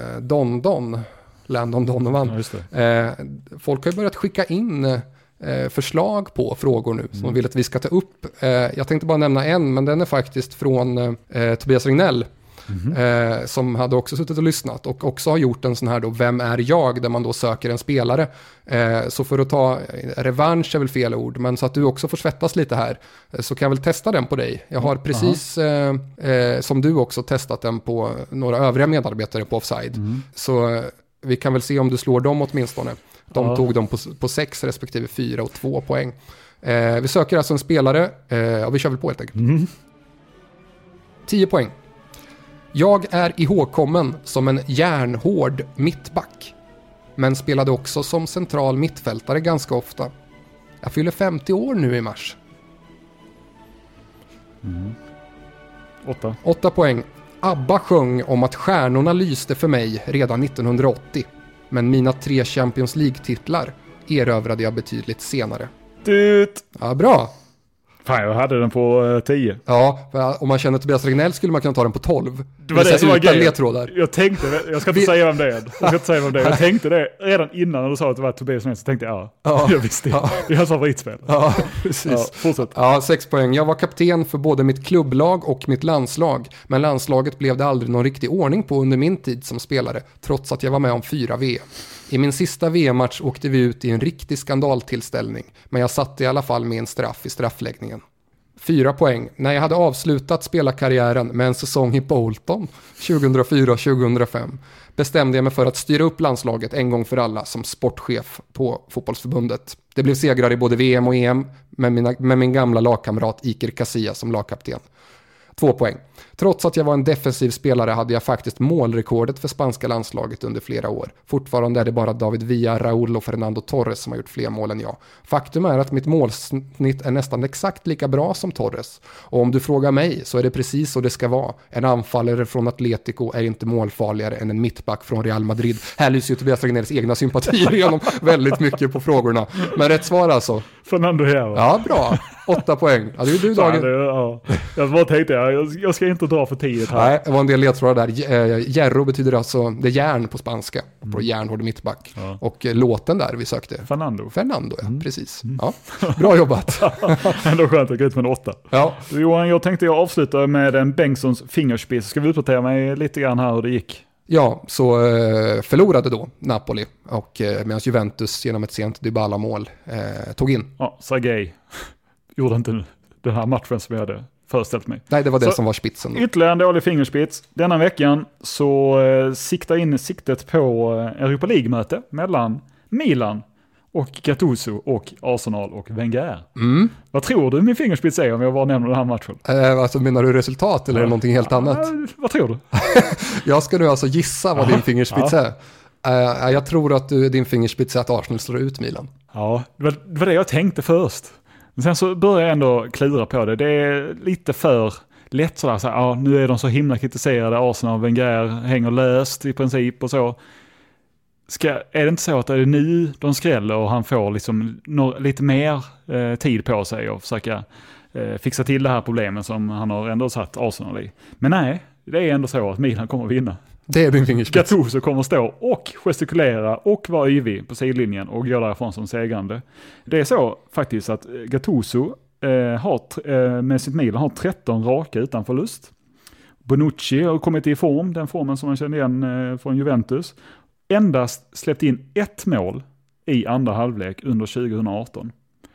Landon Donovan. Ja, folk har ju börjat skicka in förslag på frågor nu som de vill att vi ska ta upp. Jag tänkte bara nämna en, men den är faktiskt från Tobias Regnell. Som hade också suttit och lyssnat och också har gjort en sån här då, vem är jag, där man då söker en spelare. Så för att ta revansch är väl fel ord, men så att du också får svettas lite här, så kan jag väl testa den på dig. Jag har precis som du också testat den på några övriga medarbetare på Offside. Så vi kan väl se om du slår dem åtminstone. De tog dem på 6 respektive 4 och 2 poäng. Vi söker alltså en spelare, och vi kör väl på helt enkelt. 10 poäng. Jag är ihågkommen som en järnhård mittback, men spelade också som central mittfältare ganska ofta. Jag fyller 50 år nu i mars. 8 poäng. ABBA sjöng om att stjärnorna lyste för mig redan 1980, men mina 3 Champions League-titlar erövrade jag betydligt senare. Ja, bra. Fan, jag hade den på 10. Ja, för om man känner Tobias Regnell skulle man kunna ta den på 12. Det var det som var grejen. Ledtrådar. Jag tänkte det. Jag ska inte säga vem det är. Jag tänkte det redan innan när du sa att det var Tobias Regnell, så tänkte jag, jag visste det. Det är hans favoritspel. Ja, precis. Fortsätt. 6 poäng. Jag var kapten för både mitt klubblag och mitt landslag, men landslaget blev det aldrig någon riktig ordning på under min tid som spelare, trots att jag var med om 4 VM. I min sista VM-match åkte vi ut i en riktig skandaltillställning, men jag satte i alla fall med en straff i straffläggningen. 4 poäng. När jag hade avslutat spelarkarriären med en säsong i Bolton 2004-2005 bestämde jag mig för att styra upp landslaget en gång för alla som sportchef på fotbollsförbundet. Det blev segrar i både VM och EM med min gamla lagkamrat Iker Casillas som lagkapten. 2 poäng. Trots att jag var en defensiv spelare hade jag faktiskt målrekordet för spanska landslaget under flera år. Fortfarande är det bara David Villa, Raúl och Fernando Torres som har gjort fler mål än jag. Faktum är att mitt målsnitt är nästan exakt lika bra som Torres. Och om du frågar mig så är det precis så det ska vara. En anfallare från Atletico är inte målfarligare än en mittback från Real Madrid. Här lyser ju Tobias Regnells egna sympatier igenom väldigt mycket på frågorna. Men rätt svar alltså. Fernando här. Ja, bra. 8 poäng. Ja, det är du dagen. Jag bara tänkte, jag ska inte dra för tidigt här. Nej, det var en del ledtrådar där. Järro betyder alltså, det är järn på spanska. På järnhård mittback. Ja. Och låten där vi sökte. Fernando, ja, precis. Ja. Bra jobbat. Ändå skönt att gå ut med en 8. Ja. Johan, jag tänkte jag avsluta med en Bengtssons fingerspiss. Ska vi uppdatera mig lite grann här hur det gick? Ja, så förlorade då Napoli och medan Juventus genom ett sent Dybala-mål tog in. Ja, Sergej gjorde inte den här matchen som jag hade föreställt mig. Nej, det var det som var spitsen då. Ytterligare en dålig fingerspits. Denna veckan så siktar in siktet på Europa League-möte mellan Milan och Gattuso och Arsenal och Wenger. Vad tror du min fingerspits är om jag bara nämner den här matchen? Alltså menar du resultat eller någonting helt annat? Vad tror du? Jag ska nu alltså gissa vad din fingerspits är. Jag tror att din fingerspits är att Arsenal slår ut Milan. Ja, det var det jag tänkte först. Men sen så börjar jag ändå klura på det. Det är lite för lätt sådär. Nu är de så himla kritiserade. Arsenal och Wenger hänger löst i princip och så. Är det inte så att det är nu de skräller och han får liksom lite mer tid på sig och försöka fixa till det här problemet som han har ändå satt Arsenal i. Men nej, det är ändå så att Milan kommer att vinna. Det är din fingerspets. Gattuso kommer stå och gestikulera och vara yvig på sidlinjen och gå därifrån som segrande. Det är så faktiskt att Gattuso med sitt Milan har 13 raka utan förlust. Bonucci har kommit i form, den formen som man känner igen från Juventus. Endast släppt in 1 mål i andra halvlek under 2018.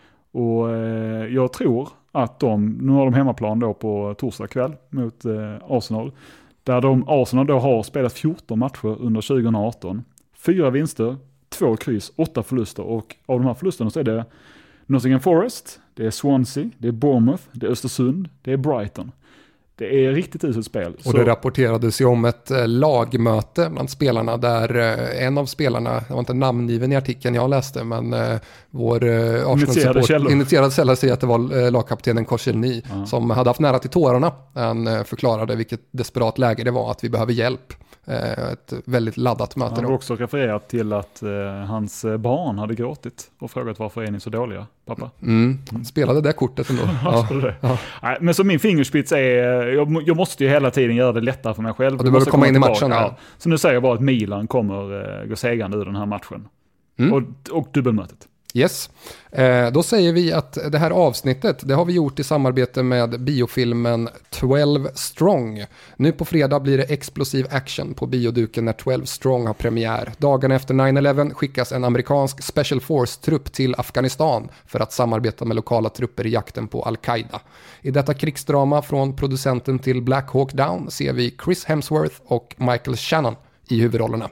Och jag tror att nu har de hemmaplan då på torsdag kväll mot Arsenal. Där Arsenal då har spelat 14 matcher under 2018. 4 vinster, 2 kryss, 8 förluster. Och av de här förlusterna så är det Nottingham Forest, det är Swansea, det är Bournemouth, det är Östersund, det är Brighton. Det är riktigt uselt spel. Och det rapporterades ju om ett lagmöte bland spelarna där en av spelarna, det var inte namngiven i artikeln jag läste, men vår initierade källa säger att det var lagkaptenen Koscielny som hade haft nära till tårarna. Han förklarade vilket desperat läge det var, att vi behöver hjälp. Ett väldigt laddat möte. Han har också refererat till att hans barn hade gråtit och frågat varför är ni så dåliga, pappa? Spelade det kortet ändå. Ja. Nej, men så min fingerspits är, jag måste ju hela tiden göra det lättare för mig själv. Och du behöver komma in i matchen. Ja. Så nu säger jag bara att Milan kommer gå segrande ur den här matchen. Och dubbelmötet. Yes. Då säger vi att det här avsnittet, det har vi gjort i samarbete med biofilmen 12 Strong. Nu på fredag blir det explosiv action på bioduken när 12 Strong har premiär. Dagarna efter 9/11 skickas en amerikansk Special Force-trupp till Afghanistan för att samarbeta med lokala trupper i jakten på Al-Qaida. I detta krigsdrama från producenten till Black Hawk Down ser vi Chris Hemsworth och Michael Shannon i huvudrollerna.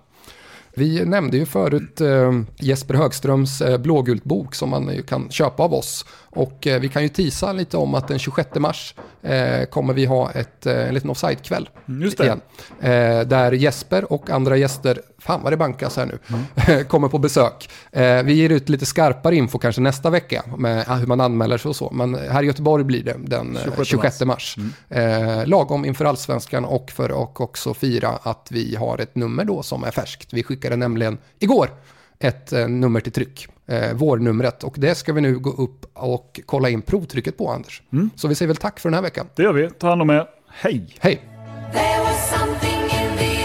Vi nämnde ju förut Jesper Högströms blågult bok som man ju kan köpa av oss. Och vi kan ju teasa lite om att den 26 mars kommer vi ha en liten offside-kväll. Just det. Igen. Där Jesper och andra gäster, fan vad det bankas här nu, kommer på besök. Vi ger ut lite skarpare info kanske nästa vecka med hur man anmäler sig och så. Men här i Göteborg blir det den 26 mars. Lagom inför Allsvenskan och för att också fira att vi har ett nummer då som är färskt. Vi skickade nämligen igår ett nummer till tryck. Vårnumret, och det ska vi nu gå upp och kolla in provtrycket på, Anders. Så vi säger väl tack för den här veckan. Det gör vi. Ta hand om er. Hej! Hej! There was something in the